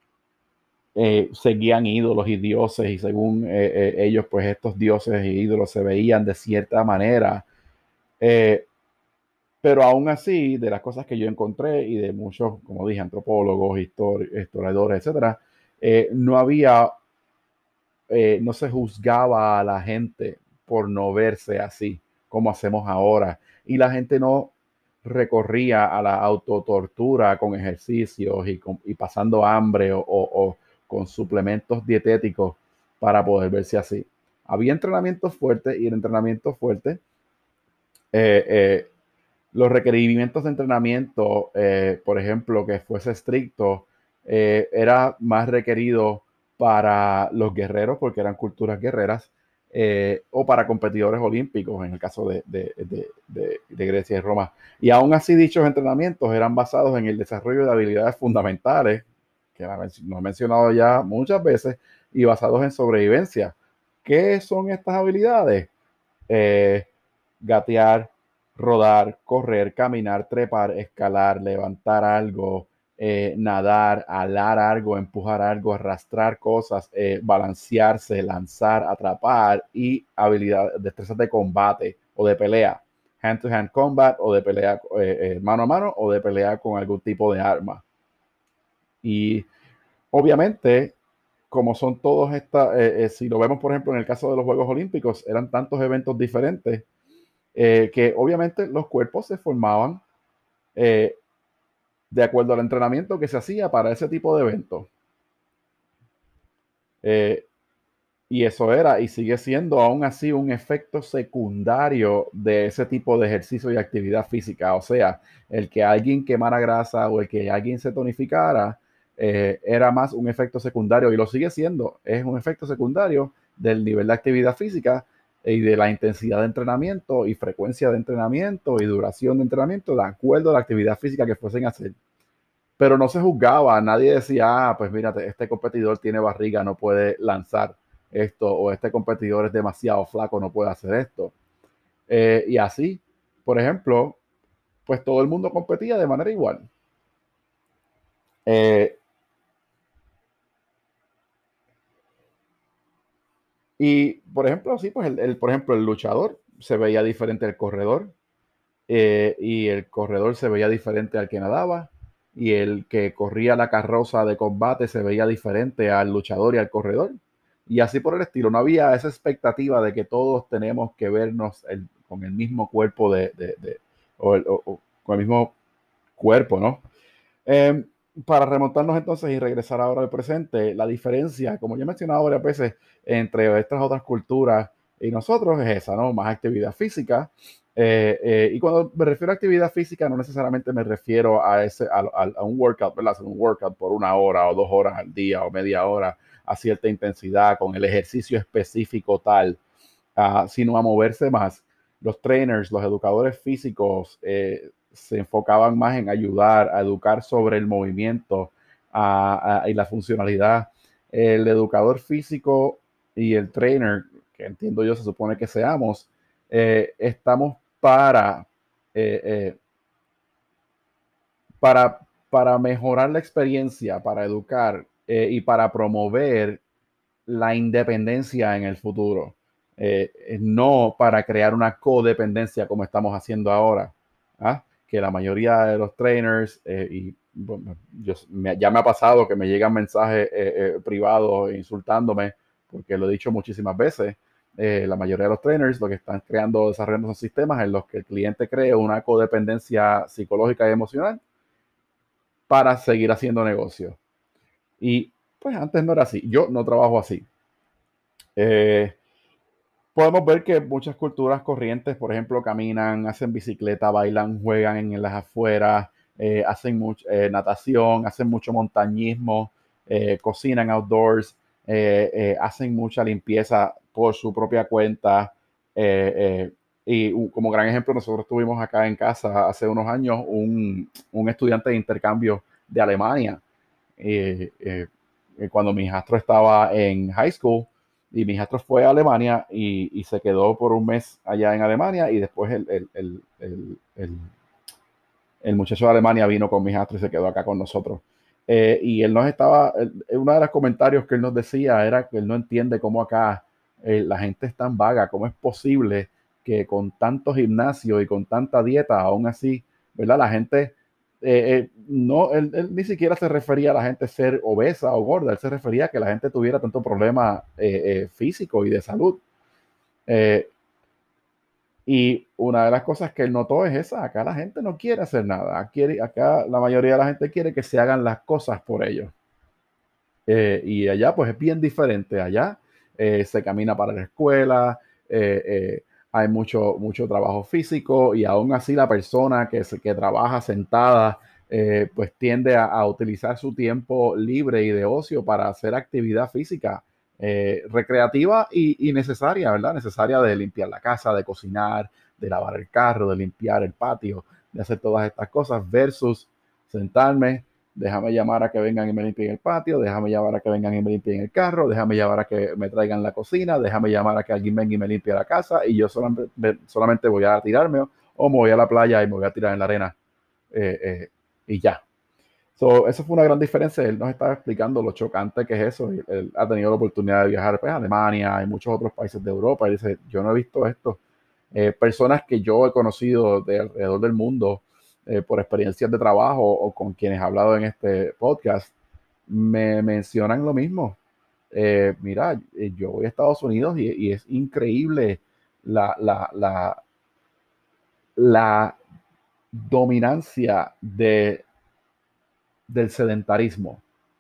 eh, seguían ídolos y dioses y según eh, eh, ellos, pues estos dioses y ídolos se veían de cierta manera. Eh, pero aún así, de las cosas que yo encontré y de muchos, como dije, antropólogos, histori historiadores, etcétera, eh, no había, eh, no se juzgaba a la gente por no verse así como hacemos ahora. Y la gente no recorría a la autotortura con ejercicios y, con, y pasando hambre o, o, o con suplementos dietéticos para poder verse así. Había entrenamientos fuertes y el entrenamiento fuerte, eh, eh, los requerimientos de entrenamiento, eh, por ejemplo, que fuese estricto, eh, era más requerido para los guerreros, porque eran culturas guerreras, eh, o para competidores olímpicos, en el caso de, de, de, de, de Grecia y Roma. Y aún así, dichos entrenamientos eran basados en el desarrollo de habilidades fundamentales, que lo he mencionado ya muchas veces, y basados en sobrevivencia. ¿Qué son estas habilidades? Eh, gatear, rodar, correr, caminar, trepar, escalar, levantar algo, eh, nadar, alar algo, empujar algo, arrastrar cosas, eh, balancearse, lanzar, atrapar y habilidades, destrezas de combate o de pelea, hand to hand combat o de pelea eh, eh, mano a mano o de pelea con algún tipo de arma. Y obviamente, como son todos estas, eh, eh, si lo vemos por ejemplo en el caso de los Juegos Olímpicos, eran tantos eventos diferentes eh, que obviamente los cuerpos se formaban eh, de acuerdo al entrenamiento que se hacía para ese tipo de eventos. Eh, y eso era y sigue siendo aún así un efecto secundario de ese tipo de ejercicio y actividad física. O sea, el que alguien quemara grasa o el que alguien se tonificara eh, era más un efecto secundario y lo sigue siendo. Es un efecto secundario del nivel de actividad física y de la intensidad de entrenamiento y frecuencia de entrenamiento y duración de entrenamiento de acuerdo a la actividad física que fuesen a hacer. Pero no se juzgaba, nadie decía, ah, pues mírate, este competidor tiene barriga, no puede lanzar esto, o este competidor es demasiado flaco, no puede hacer esto. Eh, y así, por ejemplo, pues todo el mundo competía de manera igual. Eh, y, por ejemplo, sí, pues el, el, por ejemplo, el luchador se veía diferente al corredor, eh, y el corredor se veía diferente al que nadaba, y el que corría la carroza de combate se veía diferente al luchador y al corredor. Y así por el estilo, no había esa expectativa de que todos tenemos que vernos el, con el mismo cuerpo de, de, de o, el, o, o, con el mismo cuerpo, ¿no? Eh, para remontarnos entonces y regresar ahora al presente, la diferencia, como ya he mencionado varias veces, entre estas otras culturas Y nosotros es esa, ¿no? Más actividad física. Eh, eh, y cuando me refiero a actividad física, no necesariamente me refiero a, ese, a, a, a un workout, ¿verdad? Hacer un workout por una hora o dos horas al día o media hora a cierta intensidad con el ejercicio específico tal, uh, sino a moverse más. Los trainers, los educadores físicos eh, se enfocaban más en ayudar a educar sobre el movimiento uh, uh, y la funcionalidad. El educador físico y el trainer, que entiendo yo se supone que seamos, eh, estamos para, eh, eh, para, para mejorar la experiencia, para educar eh, y para promover la independencia en el futuro. Eh, no para crear una codependencia como estamos haciendo ahora. ¿Ah? Que la mayoría de los trainers, eh, y bueno, yo, me, ya me ha pasado que me llegan mensajes eh, eh, privados insultándome, porque lo he dicho muchísimas veces. Eh, la mayoría de los trainers lo que están creando, desarrollando son sistemas en los que el cliente cree una codependencia psicológica y emocional para seguir haciendo negocio. Y pues antes no era así. Yo no trabajo así. Eh, Podemos ver que muchas culturas corrientes, por ejemplo, caminan, hacen bicicleta, bailan, juegan en las afueras, eh, hacen mucho, eh, natación, hacen mucho montañismo, eh, cocinan outdoors, eh, eh, hacen mucha limpieza por su propia cuenta. eh, eh, y uh, como gran ejemplo, nosotros tuvimos acá en casa hace unos años un, un estudiante de intercambio de Alemania. Eh, eh, Cuando mi hijastro estaba en high school, y mi hijastro fue a Alemania y, y se quedó por un mes allá en Alemania, y después el, el, el, el, el, el muchacho de Alemania vino con mi hijastro y se quedó acá con nosotros. Eh, y él nos estaba, él, uno de los comentarios que él nos decía era que él no entiende cómo acá eh, la gente es tan vaga, cómo es posible que con tanto gimnasio y con tanta dieta, aún así, ¿verdad? La gente, eh, eh, no, él, él, ni siquiera se refería a la gente ser obesa o gorda, él se refería a que la gente tuviera tanto problema eh, eh, físico y de salud. Eh, y una de las cosas que él notó es esa: acá la gente no quiere hacer nada, quiere, acá la mayoría de la gente quiere que se hagan las cosas por ellos. Eh, y allá pues es bien diferente, allá eh, se camina para la escuela, eh, eh, hay mucho, mucho trabajo físico, y aún así la persona que, se, que trabaja sentada eh, pues tiende a, a, utilizar su tiempo libre y de ocio para hacer actividad física eh, recreativa y, y necesaria, ¿verdad? Necesaria de limpiar la casa, de cocinar, de lavar el carro, de limpiar el patio, de hacer todas estas cosas versus sentarme. Déjame llamar a que vengan y me limpien el patio, déjame llamar a que vengan y me limpien el carro, déjame llamar a que me traigan la cocina, déjame llamar a que alguien venga y me limpie la casa, y yo solamente, solamente voy a tirarme, o me voy a la playa y me voy a tirar en la arena eh, eh, y ya. So, eso fue una gran diferencia. Él nos estaba explicando lo chocante que es eso. Él, él ha tenido la oportunidad de viajar pues, a Alemania y muchos otros países de Europa, y dice, yo no he visto esto. Eh, personas que yo he conocido de alrededor del mundo eh, por experiencias de trabajo o con quienes he hablado en este podcast, me mencionan lo mismo. Eh, mira, eh, yo voy a Estados Unidos y, y es increíble la, la, la, la dominancia de, del sedentarismo.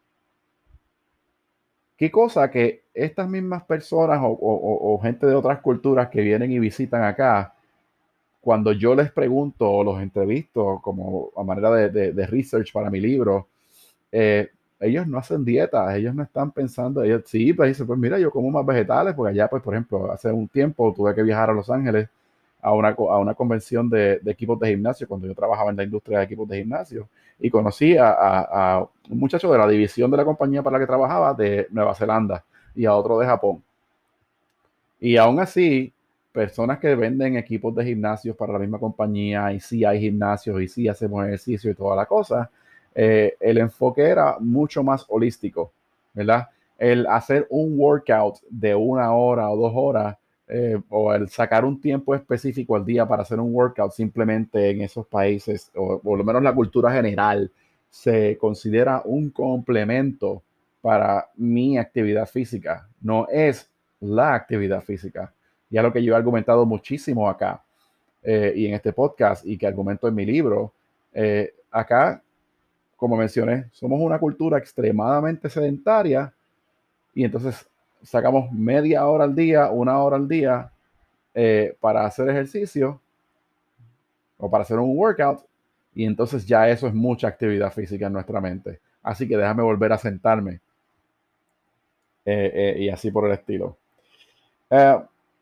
Qué cosa que estas mismas personas o, o, o gente de otras culturas que vienen y visitan acá, cuando yo les pregunto o los entrevisto como a manera de, de, de research para mi libro, eh, ellos no hacen dietas, ellos no están pensando, ellos sí, pues dicen, pues mira, yo como más vegetales, porque allá, pues por ejemplo, hace un tiempo tuve que viajar a Los Ángeles a una, a una convención de, de equipos de gimnasio, cuando yo trabajaba en la industria de equipos de gimnasio, y conocí a, a, a un muchacho de la división de la compañía para la que trabajaba de Nueva Zelanda y a otro de Japón. Y aún así, personas que venden equipos de gimnasios para la misma compañía, y sí hay gimnasios, y sí hacemos ejercicio y toda la cosa, eh, el enfoque era mucho más holístico, ¿verdad? El hacer un workout de una hora o dos horas, eh, o el sacar un tiempo específico al día para hacer un workout, simplemente en esos países, o por lo menos la cultura general, se considera un complemento para mi actividad física. No es la actividad física. Ya lo que yo he argumentado muchísimo acá eh, y en este podcast, y que argumento en mi libro, eh, acá, como mencioné, somos una cultura extremadamente sedentaria, y entonces sacamos media hora al día, una hora al día eh, para hacer ejercicio o para hacer un workout, y entonces ya eso es mucha actividad física en nuestra mente. Así que déjame volver a sentarme eh, eh, y así por el estilo. Eh,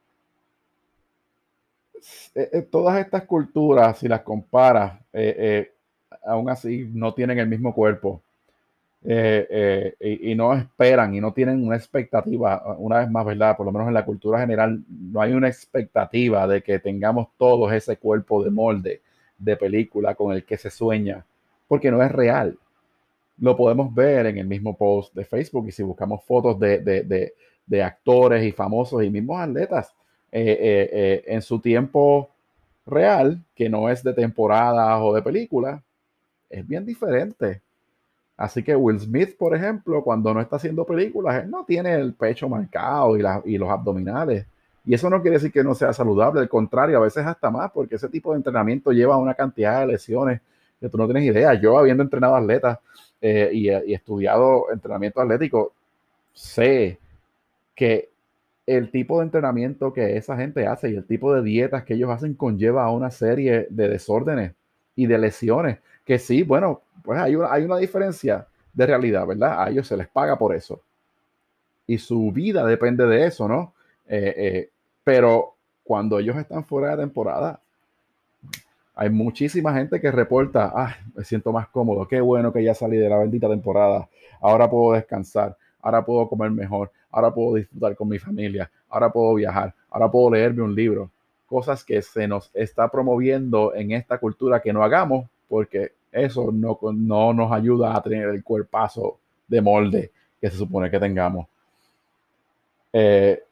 eh, eh, todas estas culturas, si las comparas, eh, eh, aún así no tienen el mismo cuerpo. Eh, eh, y, y no esperan y no tienen una expectativa, una vez más, ¿verdad? Por lo menos en la cultura general, no hay una expectativa de que tengamos todos ese cuerpo de molde de película con el que se sueña, porque no es real. Lo podemos ver en el mismo post de Facebook, y si buscamos fotos de, de, de, de actores y famosos y mismos atletas eh, eh, eh, en su tiempo real, que no es de temporadas o de películas, es bien diferente. Así que Will Smith, por ejemplo, cuando no está haciendo películas, él no tiene el pecho marcado y, la, y los abdominales. Y eso no quiere decir que no sea saludable, al contrario, a veces hasta más, porque ese tipo de entrenamiento lleva una cantidad de lesiones que tú no tienes idea. Yo, habiendo entrenado atletas eh, y, y estudiado entrenamiento atlético, sé que el tipo de entrenamiento que esa gente hace y el tipo de dietas que ellos hacen conlleva a una serie de desórdenes y de lesiones que sí, bueno, pues hay una, hay una diferencia de realidad, ¿verdad? A ellos se les paga por eso y su vida depende de eso, ¿no? Eh, eh, pero cuando ellos están fuera de temporada, hay muchísima gente que reporta, ah, me siento más cómodo, qué bueno que ya salí de la bendita temporada, ahora puedo descansar, ahora puedo comer mejor, ahora puedo disfrutar con mi familia, ahora puedo viajar, ahora puedo leerme un libro. Cosas que se nos está promoviendo en esta cultura que no hagamos, porque eso no, no nos ayuda a tener el cuerpazo de molde que se supone que tengamos. Eh,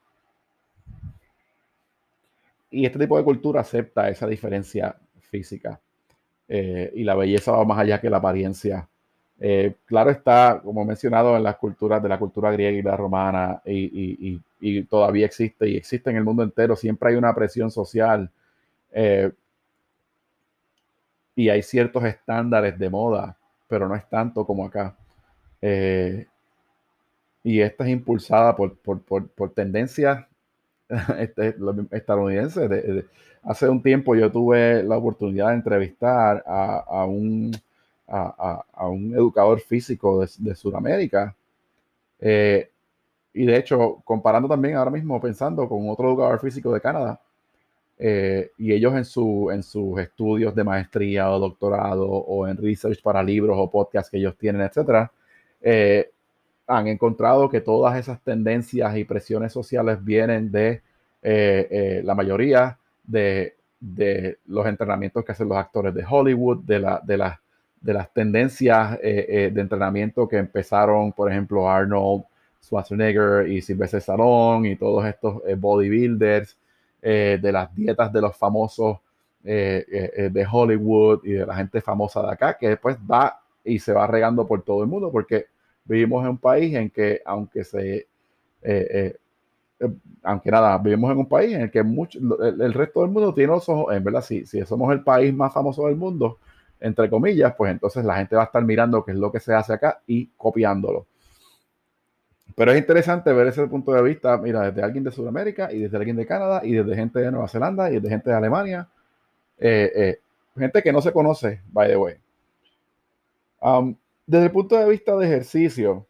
y este tipo de cultura acepta esa diferencia física. Eh, y la belleza va más allá que la apariencia. Eh, claro está, como he mencionado, en las culturas de la cultura griega y la romana, y, y, y, y todavía existe, y existe en el mundo entero, siempre hay una presión social eh, y hay ciertos estándares de moda, pero no es tanto como acá. Eh, y esta es impulsada por, por, por, por tendencias este, estadounidenses. De, de, hace un tiempo yo tuve la oportunidad de entrevistar a, a un, a, a, a, un educador físico de, de Sudamérica. Eh, y de hecho, comparando también ahora mismo, pensando con otro educador físico de Canadá, eh, y ellos en, su, en sus estudios de maestría o doctorado o en research para libros o podcasts que ellos tienen, etcétera, eh, han encontrado que todas esas tendencias y presiones sociales vienen de eh, eh, la mayoría de, de, los entrenamientos que hacen los actores de Hollywood, de, la, de, la, de las tendencias eh, eh, de entrenamiento que empezaron, por ejemplo, Arnold Schwarzenegger y Sylvester Stallone y todos estos eh, bodybuilders, eh, de las dietas de los famosos eh, eh, de Hollywood y de la gente famosa de acá, que después va y se va regando por todo el mundo, porque vivimos en un país en que, aunque se, eh, eh, eh, aunque nada, vivimos en un país en el que mucho, el, el, resto del mundo tiene los ojos, en verdad, si, si somos el país más famoso del mundo, entre comillas, pues entonces la gente va a estar mirando qué es lo que se hace acá y copiándolo. Pero es interesante ver ese punto de vista, mira, desde alguien de Sudamérica y desde alguien de Canadá y desde gente de Nueva Zelanda y desde gente de Alemania, eh, eh, gente que no se conoce, by the way. Um, desde el punto de vista de ejercicio,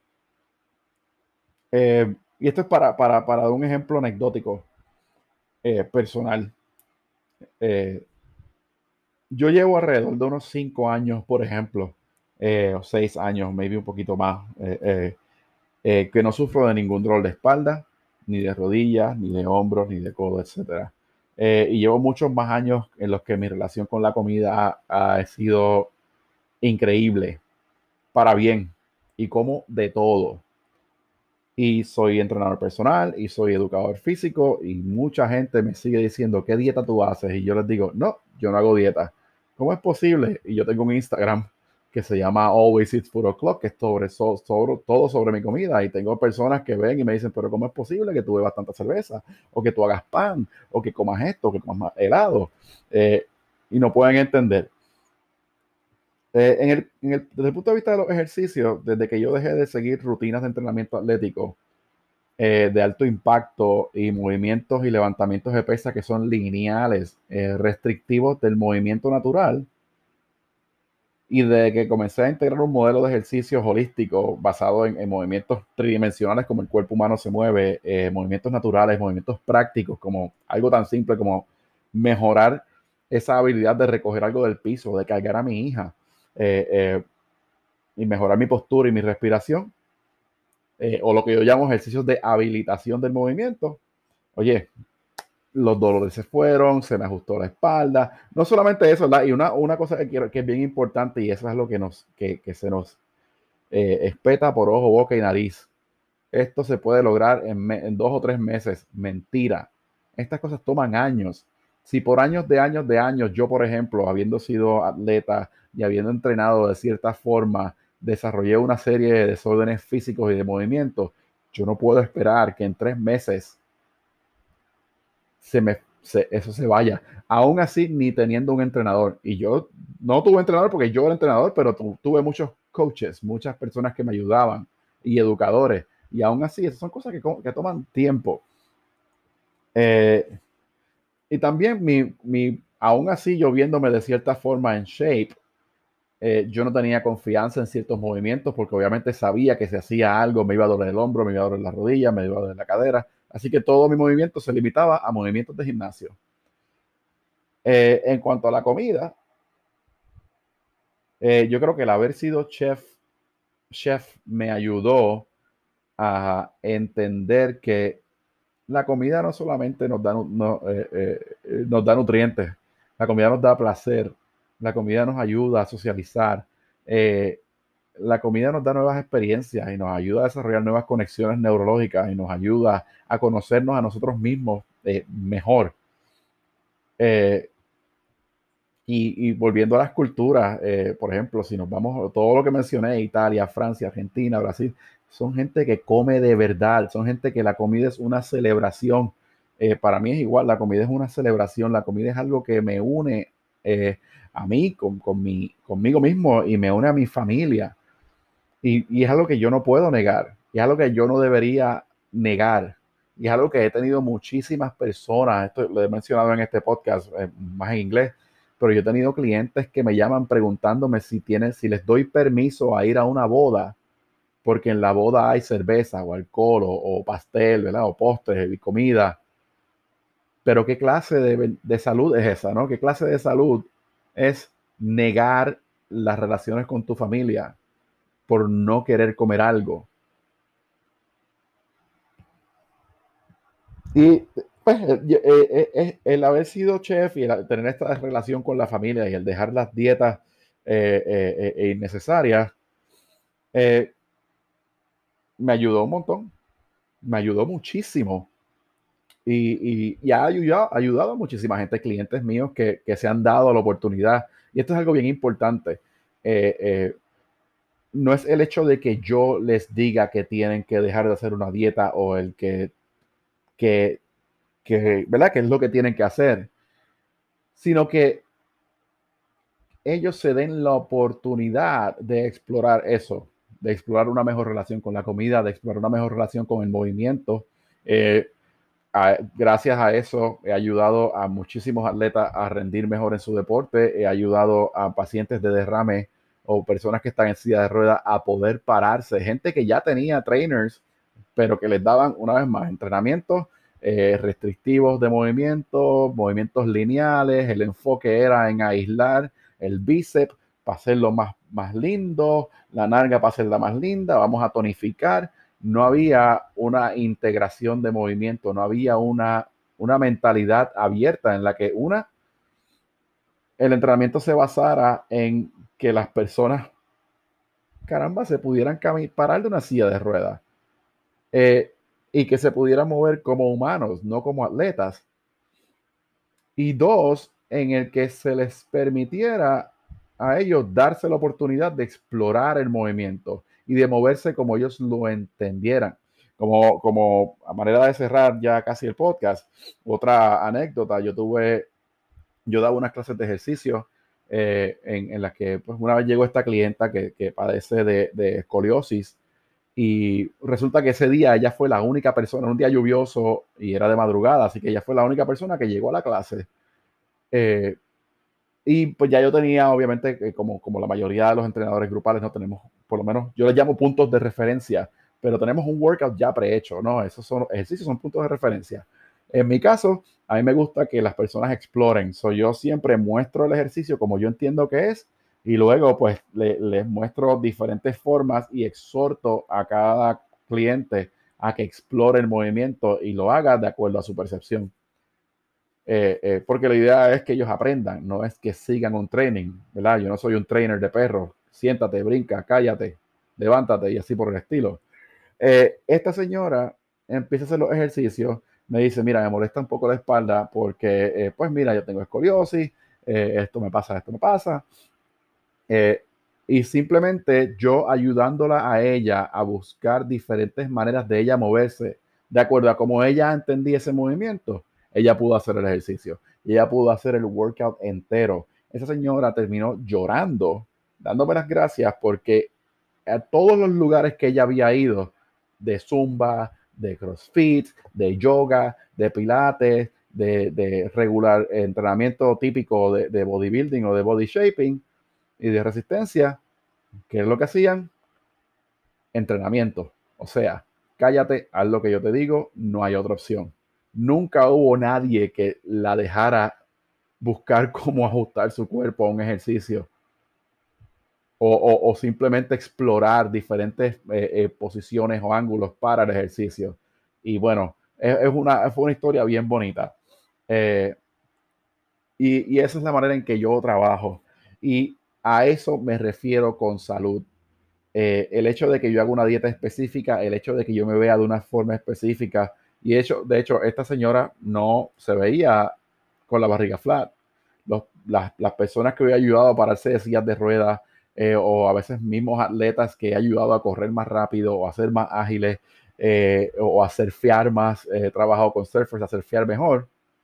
eh, y esto es para, para, para dar un ejemplo anecdótico eh, personal. Eh, yo llevo alrededor de unos cinco años, por ejemplo, eh, o seis años, maybe un poquito más, eh, eh, eh, que no sufro de ningún dolor de espalda, ni de rodillas, ni de hombros, ni de codo, etcétera. Eh, y llevo muchos más años en los que mi relación con la comida ha, ha sido increíble, para bien, y como de todo. Y soy entrenador personal y soy educador físico, y mucha gente me sigue diciendo, ¿qué dieta tú haces? Y yo les digo, no, yo no hago dieta. ¿Cómo es posible? Y yo tengo un Instagram que se llama Always Eat Food O'Clock, que es sobre, sobre, todo sobre mi comida, y tengo personas que ven y me dicen, pero ¿cómo es posible que tú bebas tanta cerveza? O que tú hagas pan, o que comas esto, o que comas helado. Eh, y no pueden entender. Eh, en el, en el, desde el punto de vista de los ejercicios, desde que yo dejé de seguir rutinas de entrenamiento atlético, eh, de alto impacto y movimientos y levantamientos de pesas que son lineales, eh, restrictivos del movimiento natural. Y de que comencé a integrar un modelo de ejercicio holístico basado en, en movimientos tridimensionales como el cuerpo humano se mueve, eh, movimientos naturales, movimientos prácticos, como algo tan simple como mejorar esa habilidad de recoger algo del piso, de cargar a mi hija, eh, eh, y mejorar mi postura y mi respiración, eh, o lo que yo llamo ejercicios de habilitación del movimiento. Oye, los dolores se fueron, se me ajustó la espalda. No solamente eso, ¿verdad? Y una, una cosa que, quiero, que es bien importante, y eso es lo que, nos, que, que se nos eh, espeta por ojo, boca y nariz. Esto se puede lograr en, me, en dos o tres meses. Mentira. Estas cosas toman años. Si por años de años de años, yo, por ejemplo, habiendo sido atleta y habiendo entrenado de cierta forma, desarrollé una serie de desórdenes físicos y de movimientos, yo no puedo esperar que en tres meses se me, se, eso se vaya. Aún así, ni teniendo un entrenador. Y yo no tuve entrenador porque yo era entrenador, pero tu, tuve muchos coaches, muchas personas que me ayudaban y educadores. Y aún así, esas son cosas que, que toman tiempo. Eh, y también, mi, mi, aún así, yo viéndome de cierta forma en shape, eh, yo no tenía confianza en ciertos movimientos porque obviamente sabía que si hacía algo me iba a doler el hombro, me iba a doler la rodilla, me iba a doler la cadera. Así que todo mi movimiento se limitaba a movimientos de gimnasio. Eh, en cuanto a la comida, eh, yo creo que el haber sido chef, chef me ayudó a entender que la comida no solamente nos da, no, eh, eh, nos da nutrientes, la comida nos da placer, la comida nos ayuda a socializar, eh, la comida nos da nuevas experiencias y nos ayuda a desarrollar nuevas conexiones neurológicas y nos ayuda a conocernos a nosotros mismos eh, mejor. Eh, Y, y volviendo a las culturas, eh, por ejemplo, si nos vamos a todo lo que mencioné, Italia, Francia, Argentina, Brasil, son gente que come de verdad, son gente que la comida es una celebración. Eh, para mí es igual, la comida es una celebración, la comida es algo que me une eh, a mí, con, con mi, conmigo mismo y me une a mi familia. Y, y es algo que yo no puedo negar, y es algo que yo no debería negar. Y es algo que he tenido muchísimas personas, esto lo he mencionado en este podcast, eh, más en inglés, pero yo he tenido clientes que me llaman preguntándome si tienen, si les doy permiso a ir a una boda, porque en la boda hay cerveza o alcohol o, o pastel, ¿verdad? O postres y comida. Pero ¿qué clase de, de salud es esa, no? ¿Qué clase de salud es negar las relaciones con tu familia por no querer comer algo? Y pues eh, eh, eh, eh, el haber sido chef y el tener esta relación con la familia y el dejar las dietas eh, eh, eh, innecesarias, eh, me ayudó un montón, me ayudó muchísimo. Y, y, y ha ayudado, ayudado a muchísima gente, clientes míos que, que se han dado la oportunidad. Y esto es algo bien importante. Eh, eh, no es el hecho de que yo les diga que tienen que dejar de hacer una dieta o el que, que, que ¿verdad? Que es lo que tienen que hacer, sino que ellos se den la oportunidad de explorar eso, de explorar una mejor relación con la comida, de explorar una mejor relación con el movimiento. Eh, a, gracias a eso he ayudado a muchísimos atletas a rendir mejor en su deporte, he ayudado a pacientes de derrame o personas que están en silla de ruedas a poder pararse, gente que ya tenía trainers, pero que les daban una vez más entrenamientos eh, restrictivos de movimiento, movimientos lineales, el enfoque era en aislar el bíceps para hacerlo más, más lindo, la nalga para hacerla más linda, vamos a tonificar. No había una integración de movimiento, no había una, una mentalidad abierta en la que una, el entrenamiento se basara en que las personas, caramba, se pudieran parar de una silla de ruedas eh, y que se pudieran mover como humanos, no como atletas. Y dos, en el que se les permitiera a ellos darse la oportunidad de explorar el movimiento y de moverse como ellos lo entendieran. Como, como a manera de cerrar ya casi el podcast, otra anécdota, yo tuve, yo daba unas clases de ejercicio eh, en, en las que pues, una vez llegó esta clienta que, que padece de, de escoliosis Y resulta que ese día ella fue la única persona, un día lluvioso y era de madrugada, así que ella fue la única persona que llegó a la clase. Eh, y pues ya yo tenía, obviamente, eh, como, como la mayoría de los entrenadores grupales, no tenemos, por lo menos, yo les llamo puntos de referencia, pero tenemos un workout ya prehecho, ¿no? Esos son ejercicios, son puntos de referencia. En mi caso, a mí me gusta que las personas exploren. So, yo siempre muestro el ejercicio como yo entiendo que es y luego pues le- les muestro diferentes formas y exhorto a cada cliente a que explore el movimiento y lo haga de acuerdo a su percepción. Eh, eh, porque la idea es que ellos aprendan, no es que sigan un training, ¿verdad? Yo no soy un trainer de perros. Siéntate, brinca, cállate, levántate y así por el estilo. Eh, esta señora empieza a hacer los ejercicios, me dice, mira, me molesta un poco la espalda porque, eh, pues mira, yo tengo escoliosis, eh, esto me pasa, esto me pasa. Eh, y simplemente yo ayudándola a ella a buscar diferentes maneras de ella moverse, de acuerdo a cómo ella entendía ese movimiento, ella pudo hacer el ejercicio y ella pudo hacer el workout entero. Esa señora terminó llorando, dándome las gracias porque a todos los lugares que ella había ido, de Zumba, de CrossFit, de yoga, de pilates, de, de regular entrenamiento típico de, de bodybuilding o de body shaping, y de resistencia, ¿qué es lo que hacían? Entrenamiento. O sea, cállate, haz lo que yo te digo, no hay otra opción. Nunca hubo nadie que la dejara buscar cómo ajustar su cuerpo a un ejercicio o, o, o simplemente explorar diferentes eh, eh, posiciones o ángulos para el ejercicio. Y bueno, es, es una, fue una historia bien bonita. Eh, y, y esa es la manera en que yo trabajo. Y a eso me refiero con salud. Eh, el hecho de que yo haga una dieta específica, el hecho de que yo me vea de una forma específica, y hecho, de hecho, esta señora no se veía con la barriga flat. Los, las, las, personas que he ayudado a pararse de sillas de ruedas, eh, o a veces mismos atletas que he ayudado a correr más rápido o a ser más ágiles, eh, o a surfear más, eh, he trabajado con surfers a surfear mejor,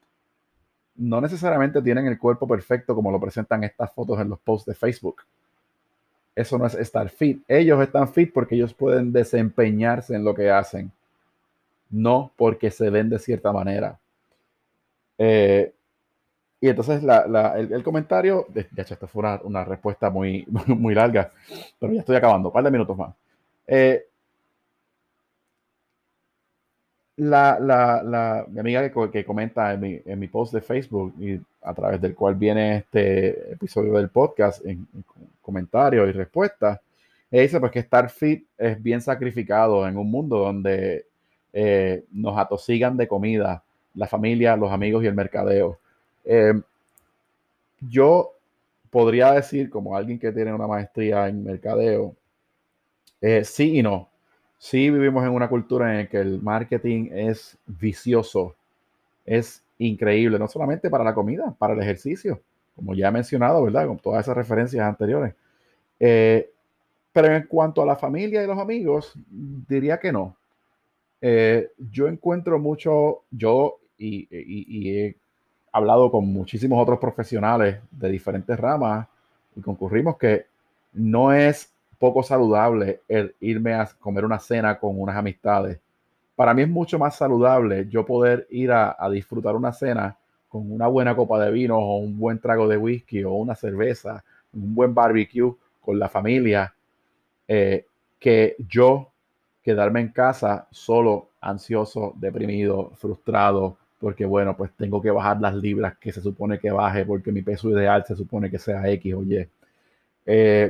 no necesariamente tienen el cuerpo perfecto como lo presentan estas fotos en los posts de Facebook. Eso no es estar fit. Ellos están fit porque ellos pueden desempeñarse en lo que hacen, no porque se ven de cierta manera. Eh, y entonces la, la, el, el, comentario, de, de hecho, esta fue una, una respuesta muy, muy larga, pero ya estoy acabando, un par de minutos más. Eh, la, la, la, mi amiga que, que comenta en mi, en mi post de Facebook y a través del cual viene este episodio del podcast en, en comentarios y respuestas, ella dice pues que estar fit es bien sacrificado en un mundo donde eh, nos atosigan de comida, la familia, los amigos y el mercadeo. Eh, yo podría decir, como alguien que tiene una maestría en mercadeo, eh, sí y no. Sí vivimos en una cultura en la que el marketing es vicioso, es increíble, no solamente para la comida, para el ejercicio, como ya he mencionado, ¿verdad? Con todas esas referencias anteriores. Eh, pero en cuanto a la familia y los amigos, diría que no. Eh, yo encuentro mucho, yo y, y, y he hablado con muchísimos otros profesionales de diferentes ramas y concurrimos que no es poco saludable el irme a comer una cena con unas amistades. Para mí es mucho más saludable yo poder ir a, a disfrutar una cena con una buena copa de vino o un buen trago de whisky o una cerveza, un buen barbecue con la familia, eh, que yo quedarme en casa solo, ansioso, deprimido, frustrado, porque bueno, pues tengo que bajar las libras que se supone que baje, porque mi peso ideal se supone que sea X o Y. Eh,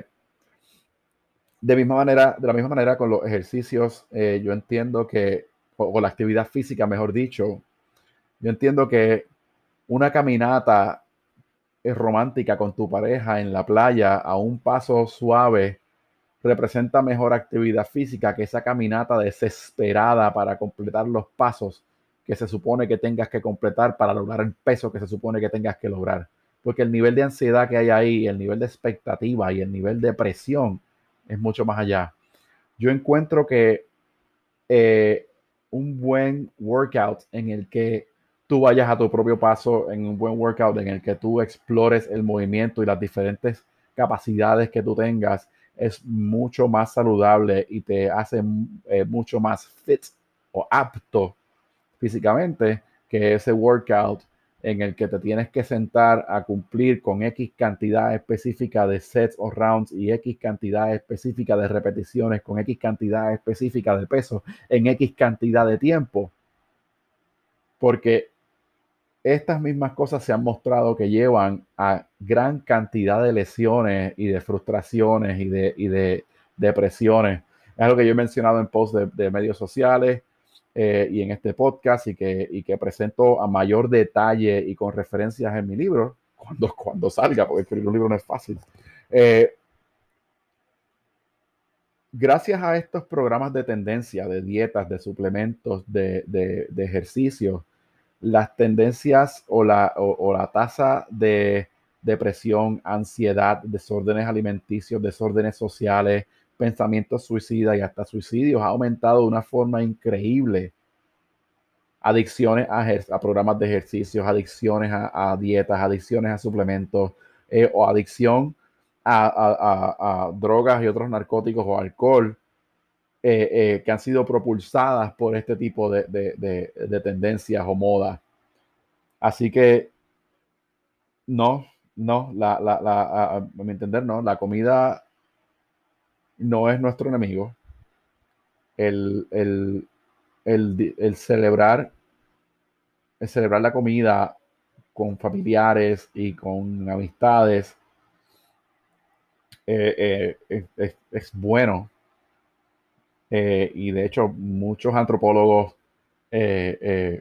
de, misma manera, de la misma manera con los ejercicios, eh, yo entiendo que, o, o la actividad física, mejor dicho, yo entiendo que una caminata es romántica con tu pareja en la playa a un paso suave representa mejor actividad física que esa caminata desesperada para completar los pasos que se supone que tengas que completar para lograr el peso que se supone que tengas que lograr. Porque el nivel de ansiedad que hay ahí, el nivel de expectativa y el nivel de presión es mucho más allá. Yo encuentro que eh, un buen workout en el que tú vayas a tu propio paso, en un buen workout en el que tú explores el movimiento y las diferentes capacidades que tú tengas, es mucho más saludable y te hace eh, mucho más fit o apto físicamente que ese workout en el que te tienes que sentar a cumplir con X cantidad específica de sets o rounds y X cantidad específica de repeticiones con X cantidad específica de peso en X cantidad de tiempo. Porque estas mismas cosas se han mostrado que llevan a gran cantidad de lesiones y de frustraciones y de, y de depresiones. Es algo que yo he mencionado en posts de, de medios sociales eh, y en este podcast y que, y que presento a mayor detalle y con referencias en mi libro, cuando, cuando salga, porque escribir un libro no es fácil. Eh, gracias a estos programas de tendencia, de dietas, de suplementos, de, de, de ejercicios, las tendencias o la, o, o la tasa de depresión, ansiedad, desórdenes alimenticios, desórdenes sociales, pensamientos suicidas y hasta suicidios ha aumentado de una forma increíble. Adicciones a, a programas de ejercicios, adicciones a, a dietas, adicciones a suplementos eh, o adicción a, a, a, a drogas y otros narcóticos o alcohol. Eh, eh, que han sido propulsadas por este tipo de, de, de, de tendencias o modas. Así que no, no, la, la, la, a, a mi entender, no, la comida no es nuestro enemigo. El, el, el, el celebrar, el celebrar la comida con familiares y con amistades eh, eh, es, es, bueno. Eh, y de hecho, muchos antropólogos eh, eh,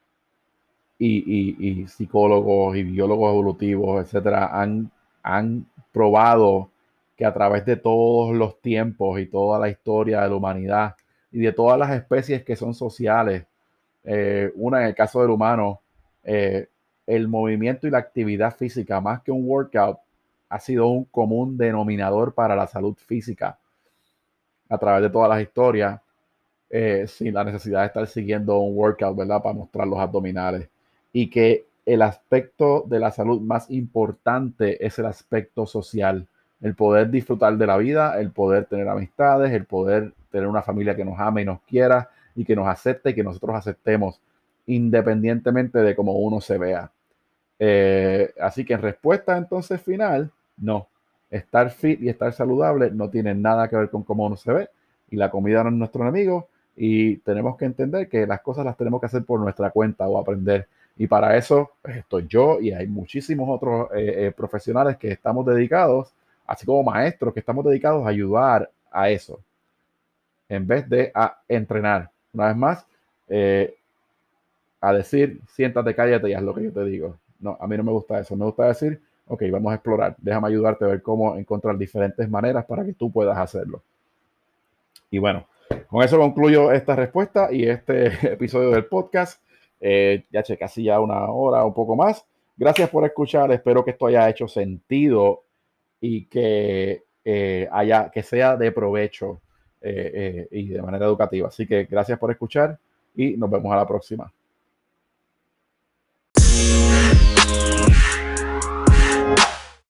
y, y, y psicólogos y biólogos evolutivos, etcétera, han, han probado que a través de todos los tiempos y toda la historia de la humanidad y de todas las especies que son sociales, eh, una en el caso del humano, eh, el movimiento y la actividad física, más que un workout, ha sido un común denominador para la salud física a través de todas las historias, eh, sin la necesidad de estar siguiendo un workout, ¿verdad? Para mostrar los abdominales. Y que el aspecto de la salud más importante es el aspecto social. El poder disfrutar de la vida, el poder tener amistades, el poder tener una familia que nos ame y nos quiera y que nos acepte y que nosotros aceptemos, independientemente de cómo uno se vea. Eh, así que en respuesta entonces final, no. Estar fit y estar saludable no tiene nada que ver con cómo uno se ve y la comida no es nuestro enemigo y tenemos que entender que las cosas las tenemos que hacer por nuestra cuenta o aprender. Y para eso pues, estoy yo y hay muchísimos otros eh, eh, profesionales que estamos dedicados, así como maestros que estamos dedicados a ayudar a eso, en vez de a entrenar. Una vez más, eh, a decir, siéntate, cállate y haz lo que yo te digo. No, a mí no me gusta eso. Me gusta decir, ok, vamos a explorar. Déjame ayudarte a ver cómo encontrar diferentes maneras para que tú puedas hacerlo. Y bueno, con eso concluyo esta respuesta y este episodio del podcast. Eh, ya che, casi ya una hora, un poco más. Gracias por escuchar. Espero que esto haya hecho sentido y que eh, haya, que sea de provecho eh, eh, y de manera educativa. Así que gracias por escuchar y nos vemos a la próxima.